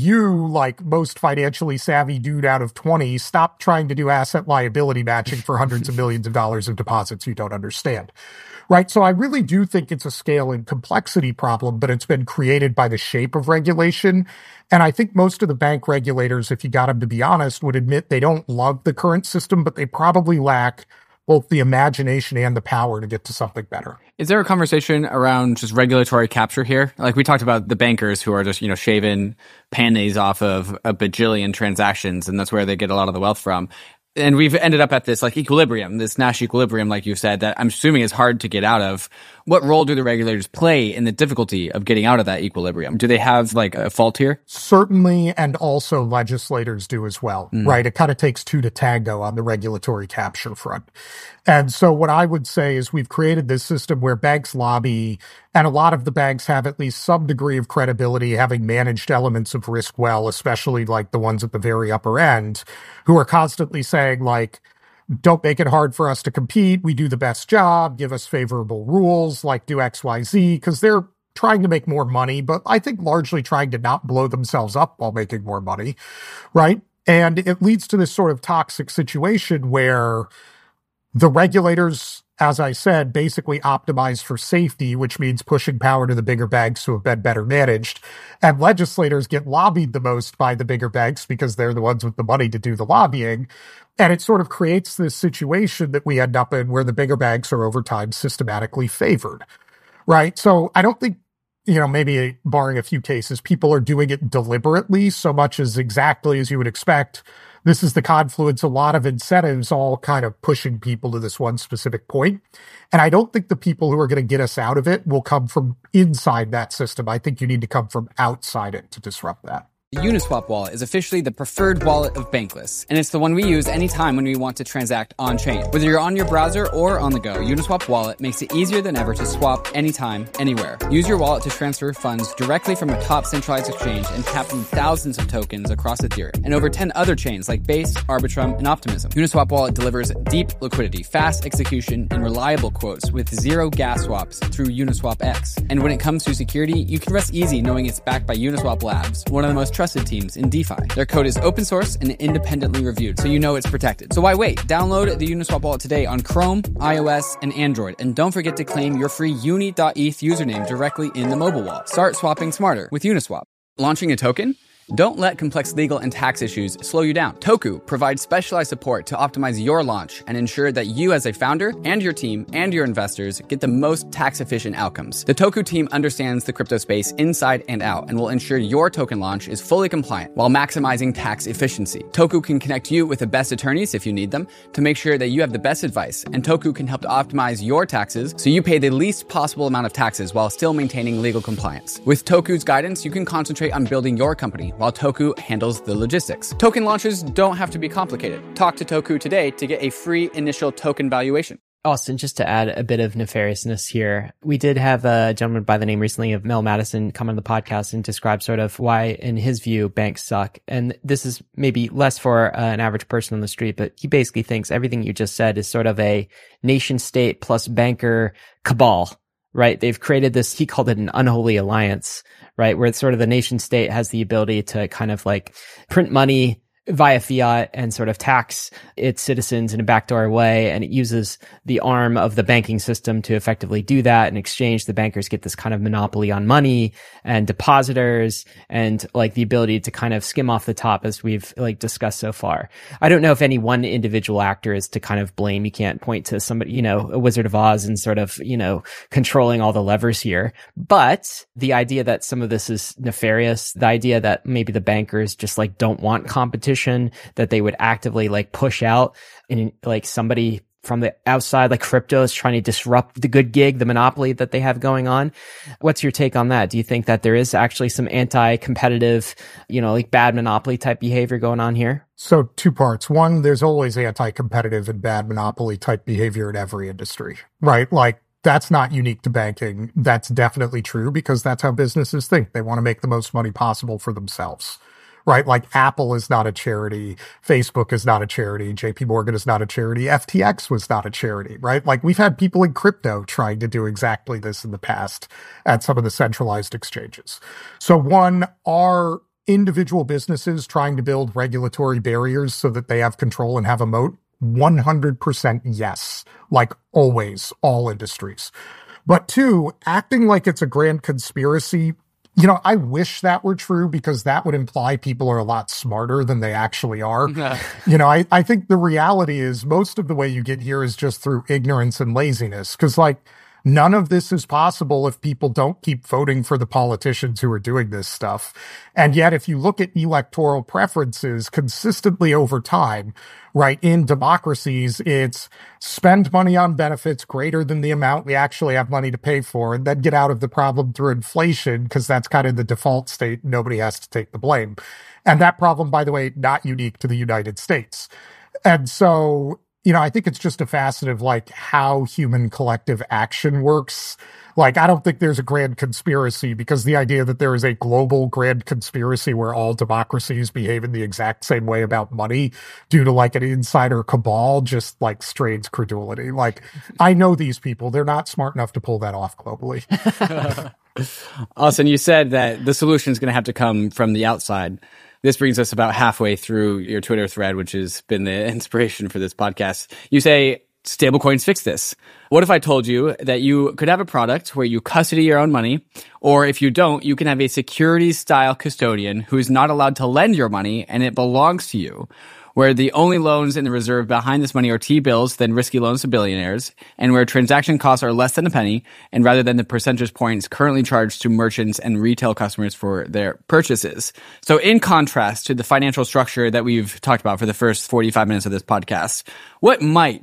most financially savvy dude out of 20, stop trying to do asset liability matching for hundreds of millions of dollars of deposits you don't understand. Right. So I really do think it's a scale and complexity problem, but it's been created by the shape of regulation. And I think most of the bank regulators, if you got them to be honest, would admit they don't love the current system, but they probably lack both the imagination and the power to get to something better.
Is there a conversation around just regulatory capture here? We talked about the bankers who are just, shaving panties off of a bajillion transactions, and that's where they get a lot of the wealth from. And we've ended up at this equilibrium, this Nash equilibrium, like you said, that I'm assuming is hard to get out of. What role do the regulators play in the difficulty of getting out of that equilibrium? Do they have a fault here?
Certainly, and also legislators do as well, right? It kind of takes two to tango on the regulatory capture front. And so what I would say is we've created this system where banks lobby, and a lot of the banks have at least some degree of credibility, having managed elements of risk well, especially the ones at the very upper end, who are constantly saying don't make it hard for us to compete. We do the best job. Give us favorable rules, do X, Y, Z, because they're trying to make more money, but I think largely trying to not blow themselves up while making more money, right? And it leads to this sort of toxic situation where the regulators, as I said, basically optimize for safety, which means pushing power to the bigger banks who have been better managed. And legislators get lobbied the most by the bigger banks because they're the ones with the money to do the lobbying. And it sort of creates this situation that we end up in where the bigger banks are over time systematically favored, right? So I don't think, maybe barring a few cases, people are doing it deliberately so much as exactly as you would expect. This is the confluence, a lot of incentives all kind of pushing people to this one specific point. And I don't think the people who are going to get us out of it will come from inside that system. I think you need to come from outside it to disrupt that.
The Uniswap wallet is officially the preferred wallet of Bankless, and it's the one we use anytime when we want to transact on-chain. Whether you're on your browser or on the go, Uniswap wallet makes it easier than ever to swap anytime, anywhere. Use your wallet to transfer funds directly from a top centralized exchange and tap in thousands of tokens across Ethereum and over 10 other chains like Base, Arbitrum, and Optimism. Uniswap wallet delivers deep liquidity, fast execution, and reliable quotes with zero gas swaps through Uniswap X. And when it comes to security, you can rest easy knowing it's backed by Uniswap Labs, one of the most trusted teams in DeFi. Their code is open source and independently reviewed, so you know it's protected. So why wait? Download the Uniswap wallet today on Chrome, iOS, and Android. And don't forget to claim your free uni.eth username directly in the mobile wallet. Start swapping smarter with Uniswap. Launching a token? Don't let complex legal and tax issues slow you down. Toku provides specialized support to optimize your launch and ensure that you as a founder and your team and your investors get the most tax-efficient outcomes. The Toku team understands the crypto space inside and out and will ensure your token launch is fully compliant while maximizing tax efficiency. Toku can connect you with the best attorneys if you need them to make sure that you have the best advice, and Toku can help to optimize your taxes so you pay the least possible amount of taxes while still maintaining legal compliance. With Toku's guidance, you can concentrate on building your company while Toku handles the logistics. Token launches don't have to be complicated. Talk to Toku today to get a free initial token valuation.
Austin, just to add a bit of nefariousness here, we did have a gentleman by the name recently of Mel Madison come on the podcast and describe sort of why, in his view, banks suck. And this is maybe less for an average person on the street, but he basically thinks everything you just said is sort of a nation state plus banker cabal, right? They've created this, he called it an unholy alliance, right? Where it's sort of the nation state has the ability to kind of like print money via fiat and sort of tax its citizens in a backdoor way. And it uses the arm of the banking system to effectively do that. In exchange, the bankers get this kind of monopoly on money and depositors and like the ability to kind of skim off the top, as we've like discussed so far. I don't know if any one individual actor is to kind of blame. You can't point to somebody, you know, a Wizard of Oz and sort of, you know, controlling all the levers here. But the idea that some of this is nefarious, the idea that maybe the bankers just like don't want competition, that they would actively like push out and like somebody from the outside, like crypto, is trying to disrupt the good gig, the monopoly that they have going on. What's your take on that? Do you think that there is actually some anti-competitive, you know, like bad monopoly type behavior going on here?
So 2 parts. One, there's always anti-competitive and bad monopoly type behavior in every industry, right? Like, that's not unique to banking. That's definitely true because that's how businesses think. They want to make the most money possible for themselves. Right? Like Apple is not a charity. Facebook is not a charity. JP Morgan is not a charity. FTX was not a charity, right? Like we've had people in crypto trying to do exactly this in the past at some of the centralized exchanges. So one, are individual businesses trying to build regulatory barriers so that they have control and have a moat? 100% yes. Like always, all industries. But two, acting like it's a grand conspiracy, you know, I wish that were true because that would imply people are a lot smarter than they actually are. You know, I think the reality is most of the way you get here is just through ignorance and laziness. Because, like, none of this is possible if people don't keep voting for the politicians who are doing this stuff. And yet, if you look at electoral preferences consistently over time, right, in democracies, it's spend money on benefits greater than the amount we actually have money to pay for, and then get out of the problem through inflation, because that's kind of the default state. Nobody has to take the blame. And that problem, by the way, not unique to the United States. And so, you know, I think it's just a facet of like how human collective action works. Like, I don't think there's a grand conspiracy, because the idea that there is a global grand conspiracy where all democracies behave in the exact same way about money due to like an insider cabal just like strains credulity. Like, I know these people, they're not smart enough to pull that off globally.
Austin, you said that the solution is going to have to come from the outside. This brings us about halfway through your Twitter thread, which has been the inspiration for this podcast. You say, stablecoins fix this. What if I told you that you could have a product where you custody your own money, or if you don't, you can have a securities-style custodian who is not allowed to lend your money and it belongs to you, where the only loans in the reserve behind this money are T-bills, then risky loans to billionaires, and where transaction costs are less than a penny, and rather than the percentage points currently charged to merchants and retail customers for their purchases. So in contrast to the financial structure that we've talked about for the first 45 minutes of this podcast, what might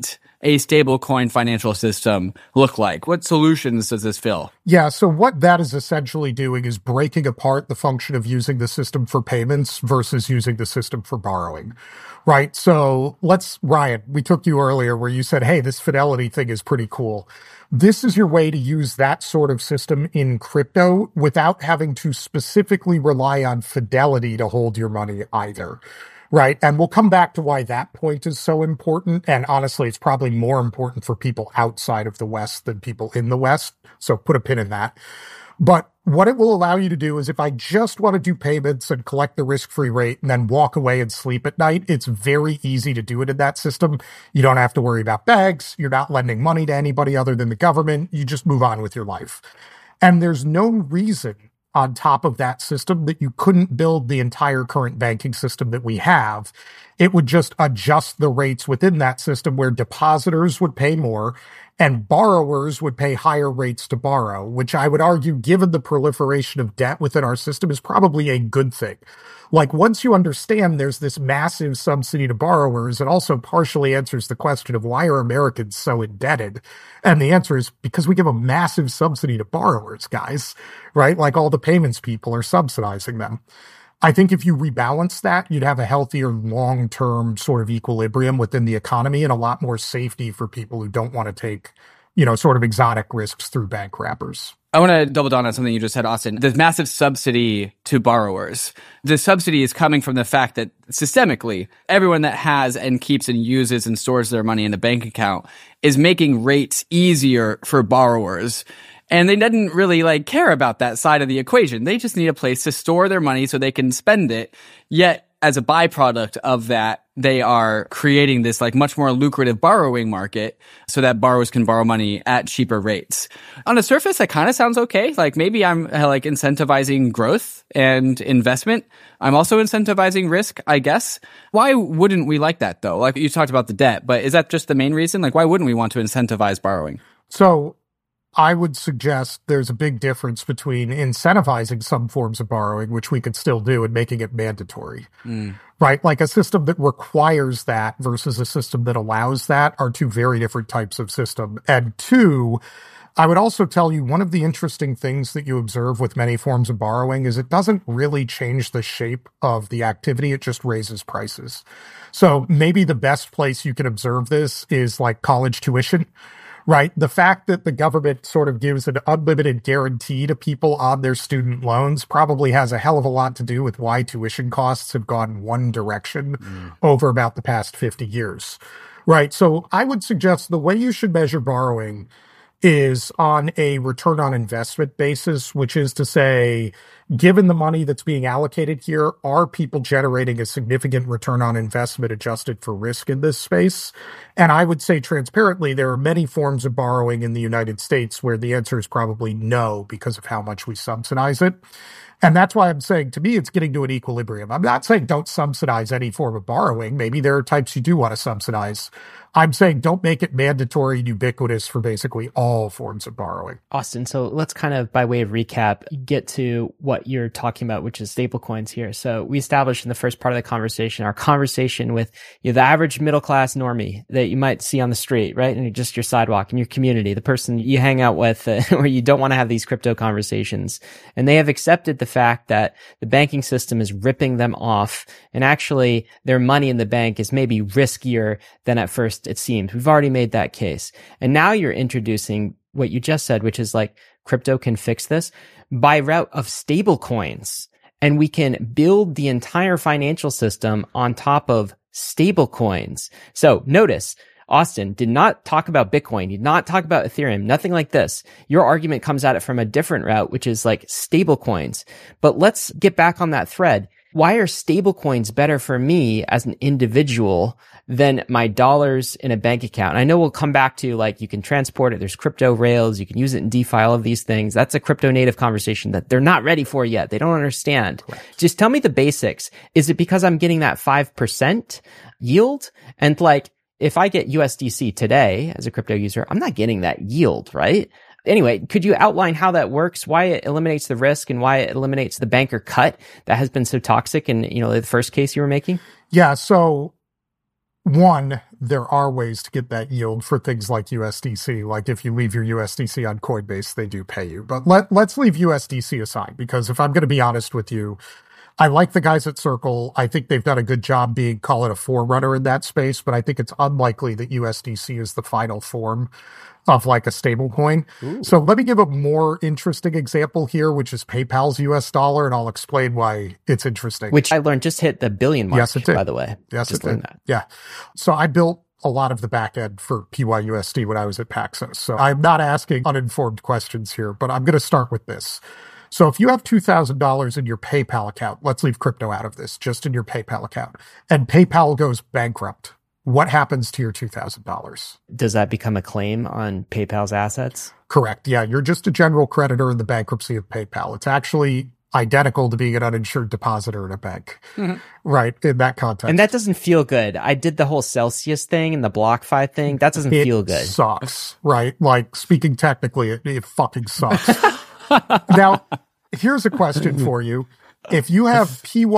a stablecoin financial system look like? What solutions does this fill?
Yeah, so what that is essentially doing is breaking apart the function of using the system for payments versus using the system for borrowing, right? So Ryan, we took you earlier where you said, hey, this Fidelity thing is pretty cool. This is your way to use that sort of system in crypto without having to specifically rely on Fidelity to hold your money either. Right. And we'll come back to why that point is so important. And honestly, it's probably more important for people outside of the West than people in the West. So put a pin in that. But what it will allow you to do is if I just want to do payments and collect the risk-free rate and then walk away and sleep at night, it's very easy to do it in that system. You don't have to worry about bags. You're not lending money to anybody other than the government. You just move on with your life. And there's no reason on top of that system that you couldn't build the entire current banking system that we have. It would just adjust the rates within that system where depositors would pay more and borrowers would pay higher rates to borrow, which I would argue, given the proliferation of debt within our system, is probably a good thing. Like, once you understand there's this massive subsidy to borrowers, it also partially answers the question of why are Americans so indebted? And the answer is because we give a massive subsidy to borrowers, guys, right? Like, all the payments people are subsidizing them. I think if you rebalance that, you'd have a healthier long-term sort of equilibrium within the economy and a lot more safety for people who don't want to take, sort of exotic risks through bank wrappers.
I want to double down on something you just said, Austin. The massive subsidy to borrowers. The subsidy is coming from the fact that systemically, everyone that has and keeps and uses and stores their money in a bank account is making rates easier for borrowers. And they didn't really care about that side of the equation. They just need a place to store their money so they can spend it. Yet, as a byproduct of that, they are creating this much more lucrative borrowing market so that borrowers can borrow money at cheaper rates. On the surface, that kind of sounds okay. Maybe I'm incentivizing growth and investment. I'm also incentivizing risk, I guess. Why wouldn't we like that though? You talked about the debt, but is that just the main reason? Why wouldn't we want to incentivize borrowing?
So I would suggest there's a big difference between incentivizing some forms of borrowing, which we could still do, and making it mandatory, right? Like a system that requires that versus a system that allows that are two very different types of system. And two, I would also tell you one of the interesting things that you observe with many forms of borrowing is it doesn't really change the shape of the activity. It just raises prices. So maybe the best place you can observe this is college tuition. Right. The fact that the government sort of gives an unlimited guarantee to people on their student loans probably has a hell of a lot to do with why tuition costs have gone one direction over about the past 50 years. Right. So I would suggest the way you should measure borrowing is on a return on investment basis, which is to say, given the money that's being allocated here, are people generating a significant return on investment adjusted for risk in this space? And I would say transparently, there are many forms of borrowing in the United States where the answer is probably no because of how much we subsidize it. And that's why I'm saying, to me, it's getting to an equilibrium. I'm not saying don't subsidize any form of borrowing. Maybe there are types you do want to subsidize. I'm saying don't make it mandatory and ubiquitous for basically all forms of borrowing.
Austin, so let's kind of, by way of recap, get to what you're talking about, which is stablecoins here. So we established in the first part of the conversation, our conversation with the average middle-class normie that you might see on the street, right? And just your sidewalk in your community, the person you hang out with where you don't want to have these crypto conversations. And they have accepted the fact that the banking system is ripping them off. And actually, their money in the bank is maybe riskier than at first it seems. We've already made that case. And now you're introducing what you just said, which is crypto can fix this by route of stable coins. And we can build the entire financial system on top of stable coins. So notice, Austin did not talk about Bitcoin, did not talk about Ethereum, nothing like this. Your argument comes at it from a different route, which is stable coins. But let's get back on that thread. Why are stable coins better for me as an individual than my dollars in a bank account? And I know we'll come back to you can transport it. There's crypto rails. You can use it in DeFi, all of these things. That's a crypto native conversation that they're not ready for yet. They don't understand. Correct. Just tell me the basics. Is it because I'm getting that 5% yield? And if I get USDC today as a crypto user, I'm not getting that yield, right? Anyway, could you outline how that works, why it eliminates the risk and why it eliminates the banker cut that has been so toxic in, the first case you were making?
Yeah. So One, there are ways to get that yield for things like USDC. Like if you leave your USDC on Coinbase, they do pay you. But let's leave USDC aside, because if I'm going to be honest with you, I like the guys at Circle. I think they've done a good job being, call it a forerunner in that space, but I think it's unlikely that USDC is the final form of like a stable coin. So let me give a more interesting example here, which is PayPal's US dollar, and I'll explain why it's interesting.
Which I learned just hit the billion mark,
yes, it did.
By the way.
Yes,
just
it did. That. Yeah. So I built a lot of the back end for PYUSD when I was at Paxos. So I'm not asking uninformed questions here, but I'm going to start with this. So if you have $2,000 in your PayPal account, let's leave crypto out of this, just in your PayPal account, and PayPal goes bankrupt, what happens to your $2,000?
Does that become a claim on PayPal's assets?
Correct. Yeah, you're just a general creditor in the bankruptcy of PayPal. It's actually identical to being an uninsured depositor in a bank, right, in that context.
And that doesn't feel good. I did the whole Celsius thing and the BlockFi thing. That doesn't feel good.
It sucks, right? Like, speaking technically, it fucking sucks. Now, here's a question for you. If you have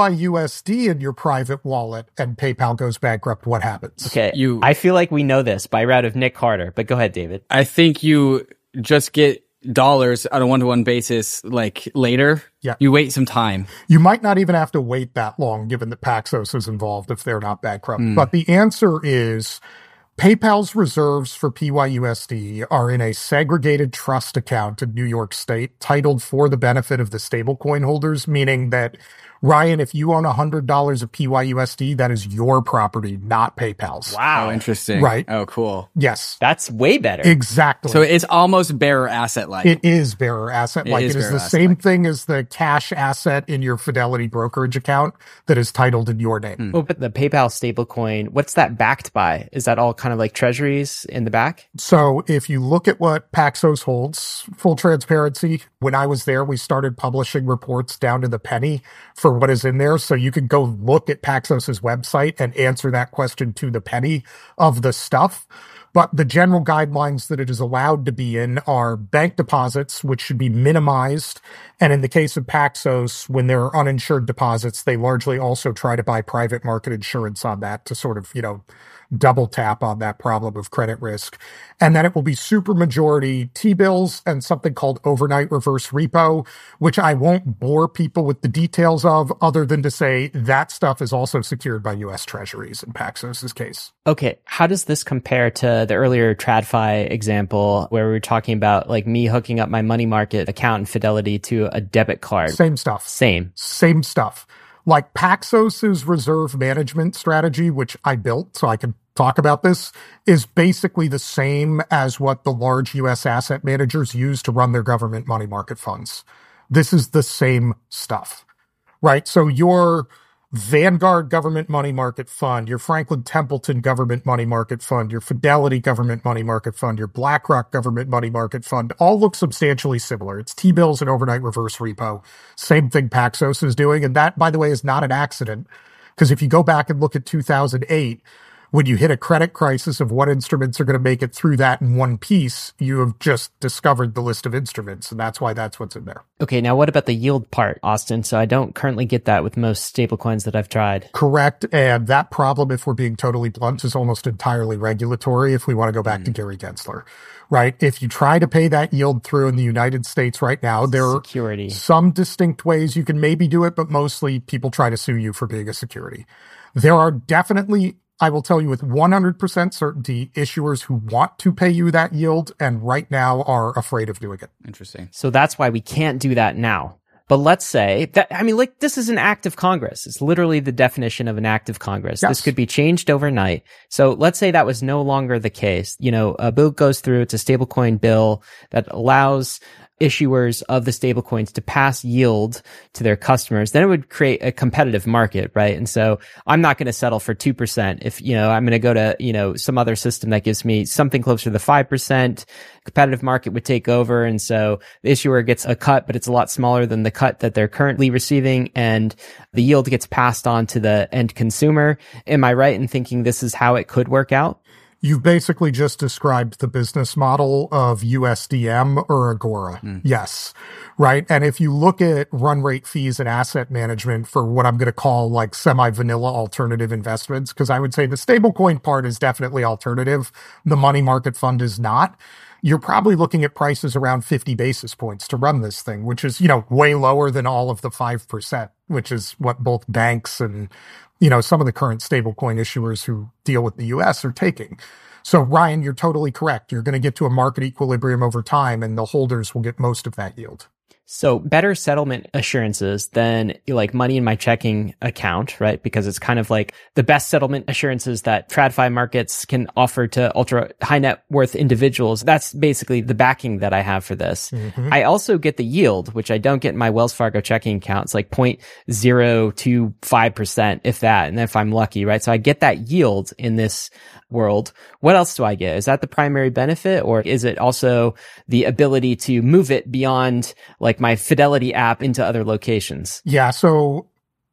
PYUSD in your private wallet and PayPal goes bankrupt, what happens?
Okay, I feel like we know this by route of Nick Carter, but go ahead, David.
I think you just get dollars on a one-to-one basis like later.
Yeah.
You wait some time.
You might not even have to wait that long given that Paxos is involved if they're not bankrupt. But the answer is PayPal's reserves for PYUSD are in a segregated trust account in New York State titled for the benefit of the stablecoin holders, meaning that, Ryan, if you own $100 of PYUSD, that is your property, not PayPal's.
Wow. Oh, interesting.
Right.
Oh, cool.
Yes.
That's way better.
Exactly.
So it's almost bearer asset-like.
It is bearer asset-like. It is the same thing as the cash asset in your Fidelity brokerage account that is titled in your name.
Well, but the PayPal stablecoin, what's that backed by? Is that all kind of like treasuries in the back?
So if you look at what Paxos holds, full transparency, when I was there, we started publishing reports down to the penny for what is in there. So you can go look at Paxos's website and answer that question to the penny of the stuff. But the general guidelines that it is allowed to be in are bank deposits, which should be minimized. And in the case of Paxos, when there are uninsured deposits, they largely also try to buy private market insurance on that to sort of, double tap on that problem of credit risk. And then it will be supermajority T-bills and something called overnight reverse repo, which I won't bore people with the details of other than to say that stuff is also secured by U.S. Treasuries in Paxos's case.
Okay. How does this compare to the earlier TradFi example where we were talking about like me hooking up my money market account in Fidelity to a debit card?
Same stuff.
Same stuff.
Like Paxos's reserve management strategy, which I built so I can talk about this, is basically the same as what the large U.S. asset managers use to run their government money market funds. This is the same stuff, right? So your Vanguard government money market fund, your Franklin Templeton government money market fund, your Fidelity government money market fund, your BlackRock government money market fund all look substantially similar. It's T-bills and overnight reverse repo. Same thing Paxos is doing. And that, by the way, is not an accident, because if you go back and look at 2008, when you hit a credit crisis of what instruments are going to make it through that in one piece, you have just discovered the list of instruments, and that's why that's what's in there.
Okay, now what about the yield part, Austin? So I don't currently get that with most stablecoins that I've tried.
Correct, and that problem, if we're being totally blunt, is almost entirely regulatory if we want to go back to Gary Gensler, right? If you try to pay that yield through in the United States right now, there are some distinct ways you can maybe do it, but mostly people try to sue you for being a security. There are definitely, I will tell you with 100% certainty, issuers who want to pay you that yield and right now are afraid of doing it.
Interesting.
So that's why we can't do that now. But let's say that, this is an act of Congress. It's literally the definition of an act of Congress. Yes. This could be changed overnight. So let's say that was no longer the case. A bill goes through, it's a stablecoin bill that allows issuers of the stablecoins to pass yield to their customers, then it would create a competitive market, right? And so I'm not going to settle for 2%. If, I'm going to go to, some other system that gives me something closer to the 5%, competitive market would take over. And so the issuer gets a cut, but it's a lot smaller than the cut that they're currently receiving. And the yield gets passed on to the end consumer. Am I right in thinking this is how it could work out?
You've basically just described the business model of USDM or Agora. Yes. Right. And if you look at run rate fees and asset management for what I'm going to call like semi-vanilla alternative investments, because I would say the stablecoin part is definitely alternative. The money market fund is not. You're probably looking at prices around 50 basis points to run this thing, which is, way lower than all of the 5%, which is what both banks and, some of the current stablecoin issuers who deal with the US are taking. So Ryan, you're totally correct. You're going to get to a market equilibrium over time and the holders will get most of that yield.
So better settlement assurances than like money in my checking account, right? Because it's kind of like the best settlement assurances that TradFi markets can offer to ultra high net worth individuals. That's basically the backing that I have for this. Mm-hmm. I also get the yield, which I don't get in my Wells Fargo checking account. It's like 0.025%, if that, and if I'm lucky, right? So I get that yield in this world. What else do I get? Is that the primary benefit, or is it also the ability to move it beyond like my Fidelity app into other locations?
Yeah, so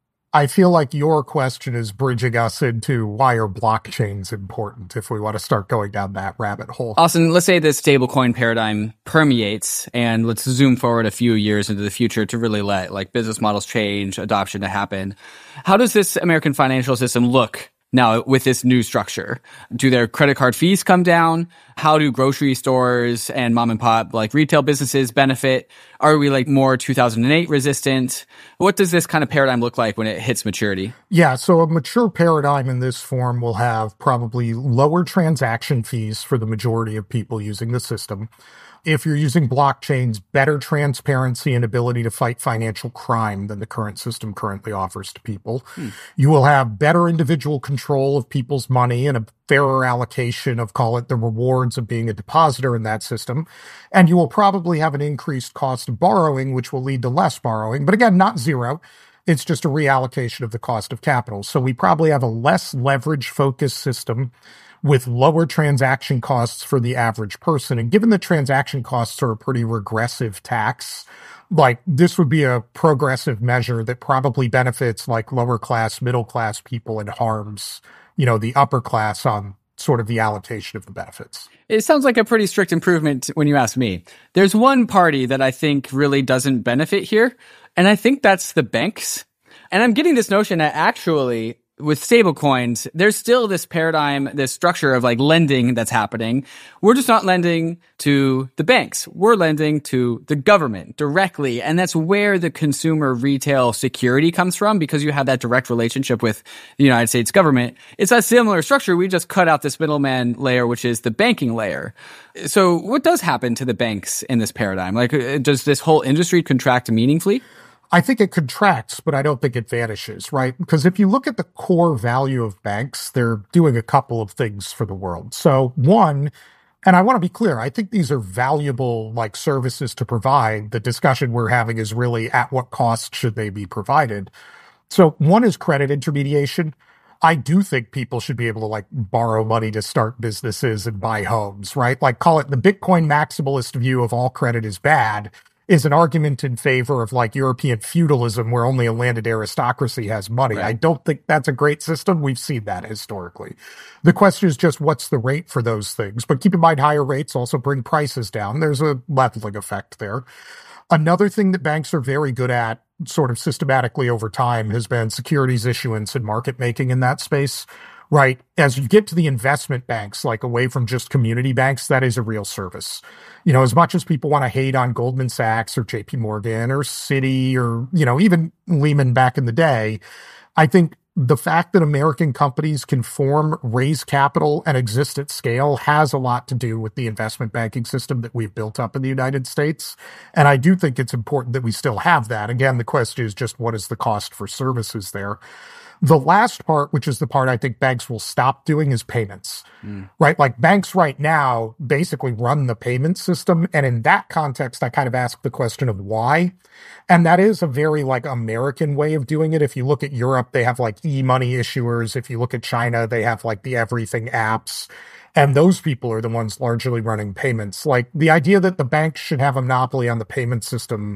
I feel like your question is bridging us into why are blockchains important if we want to start going down that rabbit hole.
Austin, let's say this stablecoin paradigm permeates, and let's zoom forward a few years into the future to really let like business models change, adoption to happen. How does this American financial system look now with this new structure? Do their credit card fees come down? How do grocery stores and mom and pop like retail businesses benefit? Are we like more 2008 resistant? What does this kind of paradigm look like when it hits maturity?
Yeah, so a mature paradigm in this form will have probably lower transaction fees for the majority of people using the system. If you're using blockchains, better transparency and ability to fight financial crime than the current system currently offers to people. You will have better individual control of people's money and a fairer allocation of, call it, the rewards of being a depositor in that system. And you will probably have an increased cost of borrowing, which will lead to less borrowing. But again, not zero. It's just a reallocation of the cost of capital. So we probably have a less leverage-focused system with lower transaction costs for the average person. And given the transaction costs are a pretty regressive tax, like this would be a progressive measure that probably benefits like lower class, middle class people and harms, the upper class on sort of the allocation of the benefits.
It sounds like a pretty strict improvement when you ask me. There's one party that I think really doesn't benefit here, and I think that's the banks. And I'm getting this notion that actually with stablecoins, there's still this paradigm, this structure of like lending that's happening. We're just not lending to the banks. We're lending to the government directly. And that's where the consumer retail security comes from, because you have that direct relationship with the United States government. It's a similar structure. We just cut out this middleman layer, which is the banking layer. So what does happen to the banks in this paradigm? Like, does this whole industry contract meaningfully?
I think it contracts, but I don't think it vanishes, right? Because if you look at the core value of banks, they're doing a couple of things for the world. So one, and I want to be clear, I think these are valuable like services to provide. The discussion we're having is really at what cost should they be provided. So one is credit intermediation. I do think people should be able to like borrow money to start businesses and buy homes, right? Like call it the Bitcoin maximalist view of all credit is bad is an argument in favor of like European feudalism where only a landed aristocracy has money. Right. I don't think that's a great system. We've seen that historically. The question is just what's the rate for those things? But keep in mind, higher rates also bring prices down. There's a leveling effect there. Another thing that banks are very good at sort of systematically over time has been securities issuance and market making in that space. Right. As you get to the investment banks, like away from just community banks, that is a real service. As much as people want to hate on Goldman Sachs or JP Morgan or Citi or, even Lehman back in the day, I think the fact that American companies can form, raise capital, and exist at scale has a lot to do with the investment banking system that we've built up in the United States. And I do think it's important that we still have that. Again, the question is just what is the cost for services there? The last part, which is the part I think banks will stop doing, is payments, right? Like banks right now basically run the payment system. And in that context, I kind of ask the question of why. And that is a very like American way of doing it. If you look at Europe, they have like e-money issuers. If you look at China, they have like the everything apps. And those people are the ones largely running payments. Like the idea that the banks should have a monopoly on the payment system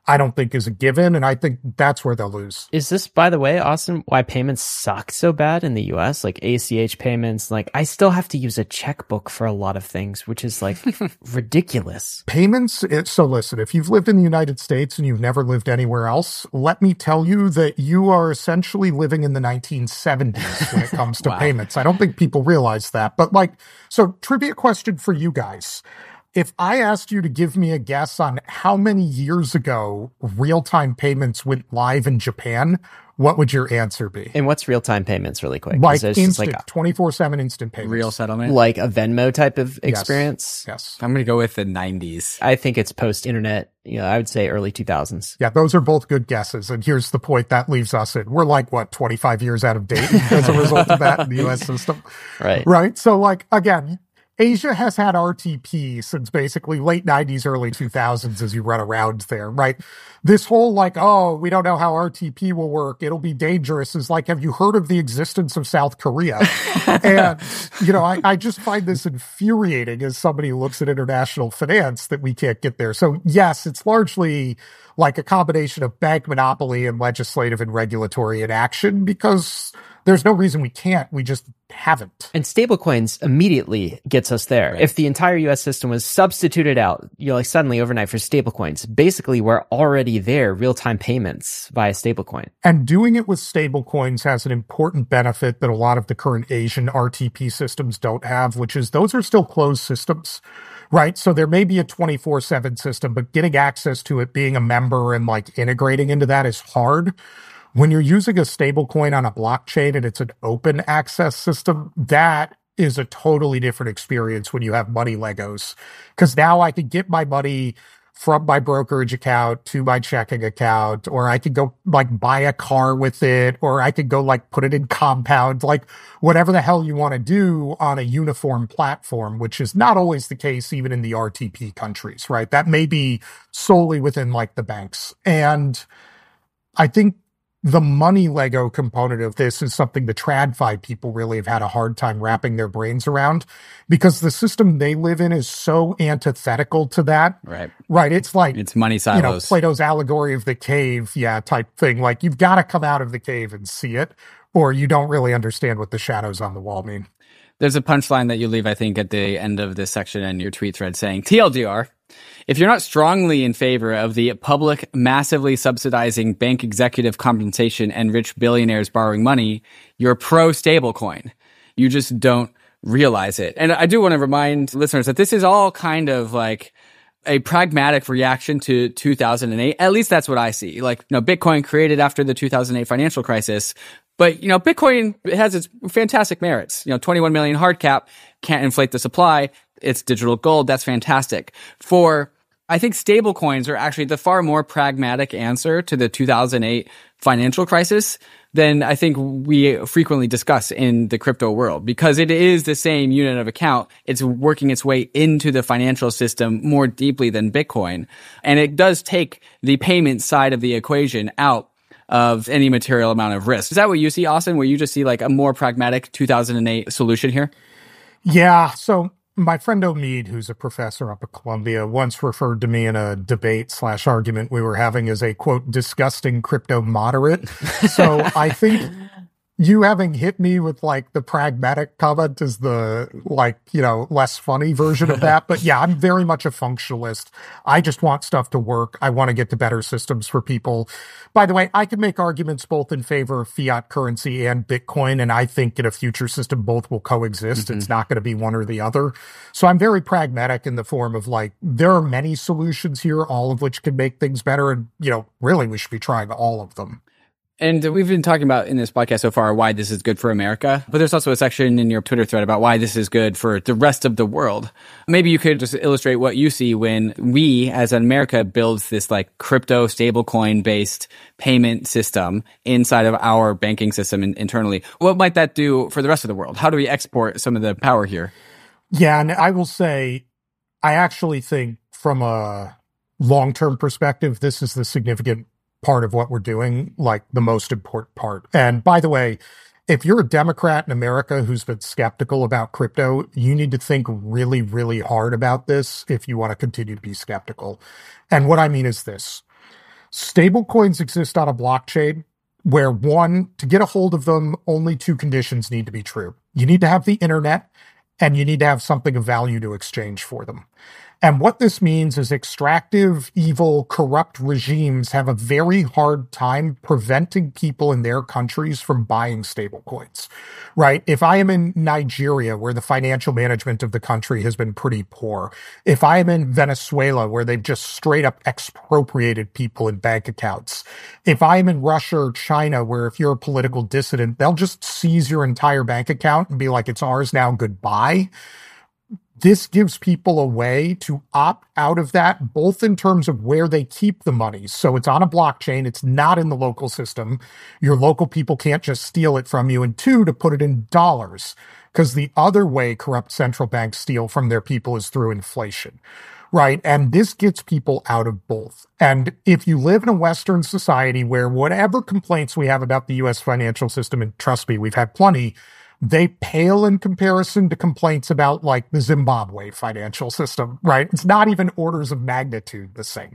I don't think is a given, and I think that's where they'll lose.
Is this, by the way, Austin, why payments suck so bad in the US? Like ACH payments, like I still have to use a checkbook for a lot of things, which is like ridiculous.
Payments, so listen, if you've lived in the United States and you've never lived anywhere else, let me tell you that you are essentially living in the 1970s when it comes to payments. I don't think people realize that, but so trivia question for you guys. If I asked you to give me a guess on how many years ago real-time payments went live in Japan, what would your answer be?
And what's real-time payments really quick?
Like instant, 24/7 instant payments.
Real settlement?
Like a Venmo type of experience?
Yes.
I'm going to go with the 90s.
I think it's post-internet. I would say early 2000s.
Yeah, those are both good guesses. And here's the point that leaves us in. We're 25 years out of date as a result of that in the U.S. system.
Right.
Right? So again, Asia has had RTP since basically late 90s, early 2000s as you run around there, right? This whole we don't know how RTP will work, it'll be dangerous is have you heard of the existence of South Korea? And, I just find this infuriating as somebody who looks at international finance that we can't get there. So yes, it's largely like a combination of bank monopoly and legislative and regulatory inaction because there's no reason we can't. We just haven't.
And stablecoins immediately gets us there. Right. If the entire US system was substituted out, suddenly overnight for stablecoins, basically we're already there, real-time payments via stablecoin.
And doing it with stablecoins has an important benefit that a lot of the current Asian RTP systems don't have, which is those are still closed systems. Right. So there may be a 24/7 system, but getting access to it, being a member and integrating into that is hard. When you're using a stablecoin on a blockchain and it's an open access system, that is a totally different experience when you have money Legos. Because now I can get my money from my brokerage account to my checking account, or I could go buy a car with it, or I could go put it in Compound, whatever the hell you want to do on a uniform platform, which is not always the case even in the RTP countries, right? That may be solely within the banks. And I think the money Lego component of this is something the TradFi people really have had a hard time wrapping their brains around because the system they live in is so antithetical to that.
Right.
Right. It's
it's money silos.
Plato's allegory of the cave, type thing. You've got to come out of the cave and see it, or you don't really understand what the shadows on the wall mean.
There's a punchline that you leave, I think, at the end of this section in your tweet thread saying, TLDR, if you're not strongly in favor of the public massively subsidizing bank executive compensation and rich billionaires borrowing money, you're pro stablecoin. You just don't realize it. And I do want to remind listeners that this is all kind of a pragmatic reaction to 2008. At least that's what I see. Bitcoin created after the 2008 financial crisis. But, Bitcoin has its fantastic merits. 21 million hard cap, can't inflate the supply. It's digital gold. That's fantastic. I think stable coins are actually the far more pragmatic answer to the 2008 financial crisis than I think we frequently discuss in the crypto world, because it is the same unit of account. It's working its way into the financial system more deeply than Bitcoin. And it does take the payment side of the equation out of any material amount of risk. Is that what you see, Austin, where you just see a more pragmatic 2008 solution here?
Yeah. So my friend Omid, who's a professor up at Columbia, once referred to me in a debate/argument we were having as a, quote, disgusting crypto moderate. So I think you having hit me with the pragmatic comment is the less funny version of that. But yeah, I'm very much a functionalist. I just want stuff to work. I want to get to better systems for people. By the way, I can make arguments both in favor of fiat currency and Bitcoin. And I think in a future system, both will coexist. Mm-hmm. It's not going to be one or the other. So I'm very pragmatic in the form of there are many solutions here, all of which can make things better. And, really we should be trying all of them.
And we've been talking about in this podcast so far why this is good for America, but there's also a section in your Twitter thread about why this is good for the rest of the world. Maybe you could just illustrate what you see when we, as America, builds this crypto stablecoin based payment system inside of our banking system internally. What might that do for the rest of the world? How do we export some of the power here?
Yeah, and I will say, I actually think from a long-term perspective, this is the significant part of what we're doing, the most important part. And by the way, if you're a Democrat in America who's been skeptical about crypto, you need to think really, really hard about this if you want to continue to be skeptical. And what I mean is this. Stablecoins exist on a blockchain where, one, to get a hold of them, only two conditions need to be true. You need to have the internet, and you need to have something of value to exchange for them. And what this means is extractive, evil, corrupt regimes have a very hard time preventing people in their countries from buying stablecoins, right? If I am in Nigeria, where the financial management of the country has been pretty poor, if I am in Venezuela, where they've just straight up expropriated people in bank accounts, if I am in Russia or China, where if you're a political dissident, they'll just seize your entire bank account and be like, it's ours now, goodbye. This gives people a way to opt out of that, both in terms of where they keep the money. So it's on a blockchain. It's not in the local system. Your local people can't just steal it from you. And two, to put it in dollars, because the other way corrupt central banks steal from their people is through inflation, right? And this gets people out of both. And if you live in a Western society where whatever complaints we have about the U.S. financial system, and trust me, we've had plenty, they pale in comparison to complaints about like the Zimbabwe financial system, right? It's not even orders of magnitude the same.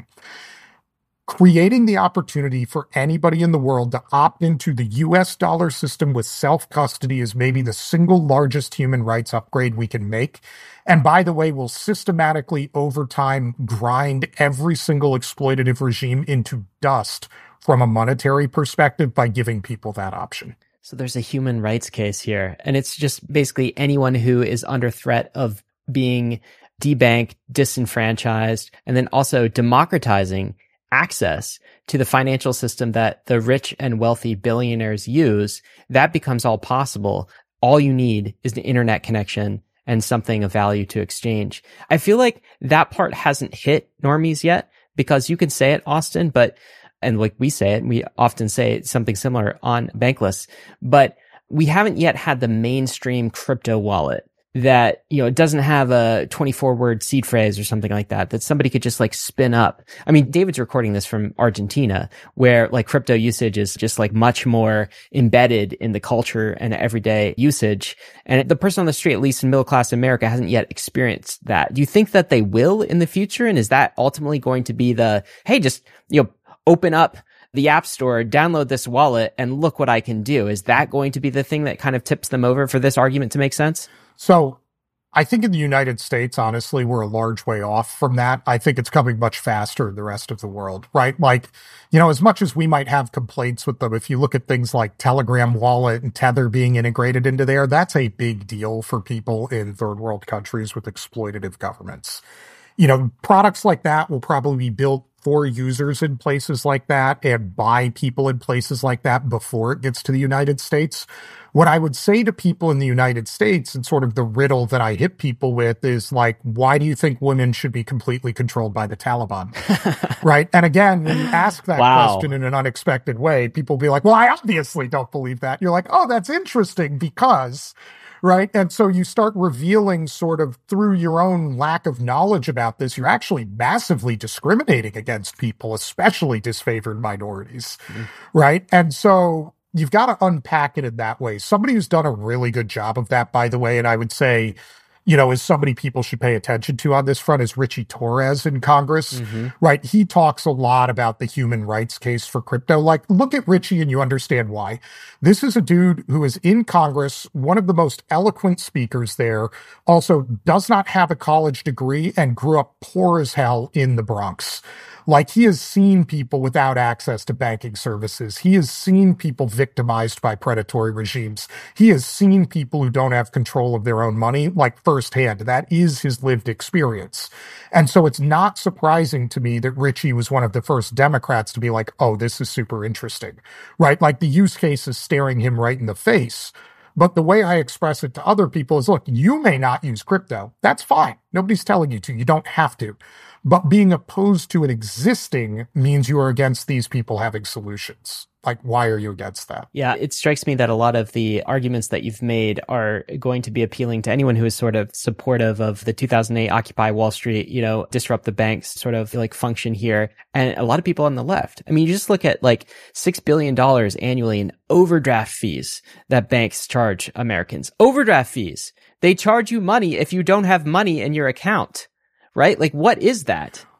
Creating the opportunity for anybody in the world to opt into the US dollar system with self-custody is maybe the single largest human rights upgrade we can make. And by the way, will systematically over time grind every single exploitative regime into dust from a monetary perspective by giving people that option.
So there's a human rights case here, and it's just basically anyone who is under threat of being debanked, disenfranchised, and then also democratizing access to the financial system that the rich and wealthy billionaires use. That becomes all possible. All you need is the internet connection and something of value to exchange. I feel like that part hasn't hit normies yet, because you can say it, Austin, and like we say it, we often say something similar on Bankless, but we haven't yet had the mainstream crypto wallet that, it doesn't have a 24-word seed phrase or something like that somebody could just like spin up. I mean, David's recording this from Argentina, where like crypto usage is just like much more embedded in the culture and everyday usage. And the person on the street, at least in middle class America, hasn't yet experienced that. Do you think that they will in the future? And is that ultimately going to be hey, just, open up the App Store, download this wallet, and look what I can do? Is that going to be the thing that kind of tips them over for this argument to make sense?
So I think in the United States, honestly, we're a large way off from that. I think it's coming much faster in the rest of the world, right? Like, as much as we might have complaints with them, if you look at things like Telegram wallet and Tether being integrated into there, that's a big deal for people in third world countries with exploitative governments. Products like that will probably be built for users in places like that and by people in places like that before it gets to the United States. What I would say to people in the United States, and sort of the riddle that I hit people with, is like, why do you think women should be completely controlled by the Taliban? Right? And again, when you ask that question in an unexpected way, people will be like, well, I obviously don't believe that. You're like, oh, that's interesting because... Right. And so you start revealing sort of through your own lack of knowledge about this, you're actually massively discriminating against people, especially disfavored minorities. Mm-hmm. Right. And so you've got to unpack it in that way. Somebody who's done a really good job of that, by the way, and I would say, is somebody people should pay attention to on this front, is Richie Torres in Congress, right? He talks a lot about the human rights case for crypto. Like, look at Richie and you understand why. This is a dude who is in Congress, one of the most eloquent speakers there, also does not have a college degree and grew up poor as hell in the Bronx. Like, he has seen people without access to banking services. He has seen people victimized by predatory regimes. He has seen people who don't have control of their own money, like firsthand. That is his lived experience. And so it's not surprising to me that Richie was one of the first Democrats to be like, oh, this is super interesting, right? Like, the use case is staring him right in the face. But the way I express it to other people is, look, you may not use crypto. That's fine. Nobody's telling you to. You don't have to. But being opposed to it existing means you are against these people having solutions. Like, why are you against that?
Yeah, it strikes me that a lot of the arguments that you've made are going to be appealing to anyone who is sort of supportive of the 2008 Occupy Wall Street, disrupt the banks sort of like function here. And a lot of people on the left. I mean, you just look at like $6 billion annually in overdraft fees that banks charge Americans. Overdraft fees. They charge you money if you don't have money in your account. Right? Like, what is that?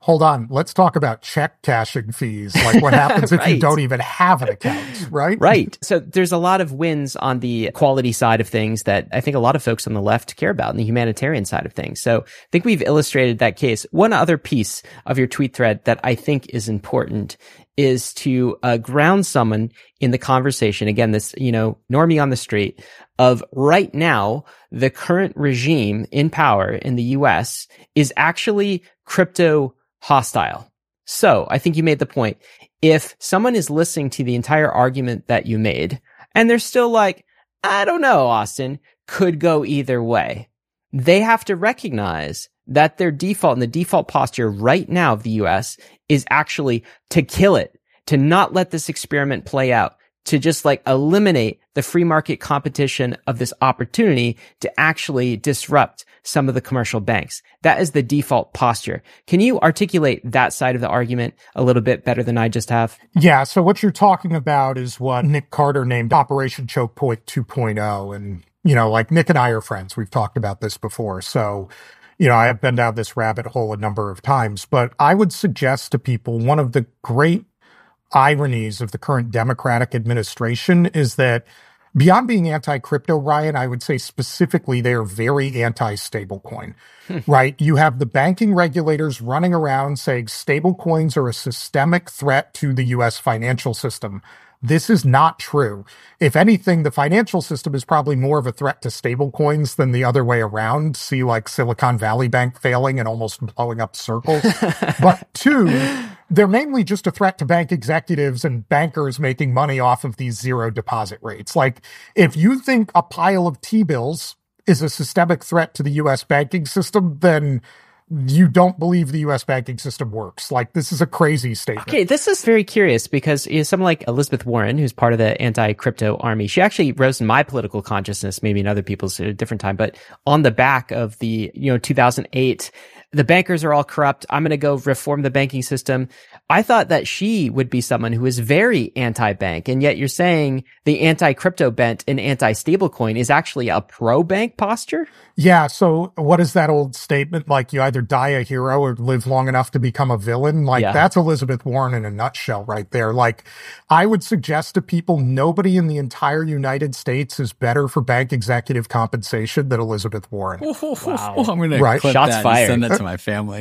hold on, let's talk about check cashing fees. Like what happens if you don't even have an account, right?
Right. So there's a lot of wins on the quality side of things that I think a lot of folks on the left care about, and the humanitarian side of things. So I think we've illustrated that case. One other piece of your tweet thread that I think is important is to ground someone in the conversation. Again, this, normie on the street of right now, the current regime in power in the US is actually crypto hostile. So I think you made the point. If someone is listening to the entire argument that you made and they're still like, I don't know, Austin, could go either way, they have to recognize that their default and the default posture right now of the US is actually to kill it, to not let this experiment play out, to just eliminate the free market competition of this opportunity to actually disrupt some of the commercial banks. That is the default posture. Can you articulate that side of the argument a little bit better than I just have?
Yeah. So what you're talking about is what Nick Carter named Operation Choke Point 2.0. And, Nick and I are friends. We've talked about this before. So, I have been down this rabbit hole a number of times, but I would suggest to people one of the great ironies of the current Democratic administration is that beyond being anti-crypto, Ryan, I would say specifically they are very anti-stablecoin, right? You have the banking regulators running around saying stablecoins are a systemic threat to the U.S. financial system. This is not true. If anything, the financial system is probably more of a threat to stablecoins than the other way around. See Silicon Valley Bank failing and almost blowing up Circle. But two, they're mainly just a threat to bank executives and bankers making money off of these zero deposit rates. If you think a pile of T-bills is a systemic threat to the U.S. banking system, then you don't believe the U.S. banking system works. This is a crazy statement.
Okay, this is very curious because someone like Elizabeth Warren, who's part of the anti-crypto army, she actually rose in my political consciousness, maybe in other people's at a different time, but on the back of the, 2008, the bankers are all corrupt. I'm going to go reform the banking system. I thought that she would be someone who is very anti-bank, and yet you're saying the anti-crypto bent and anti-stablecoin is actually a pro-bank posture?
Yeah, so what is that old statement? You either die a hero or live long enough to become a villain? That's Elizabeth Warren in a nutshell right there. I would suggest to people, nobody in the entire United States is better for bank executive compensation than Elizabeth Warren.
Wow. I'm going to clip
Shots
that
fired.
And send that to my family.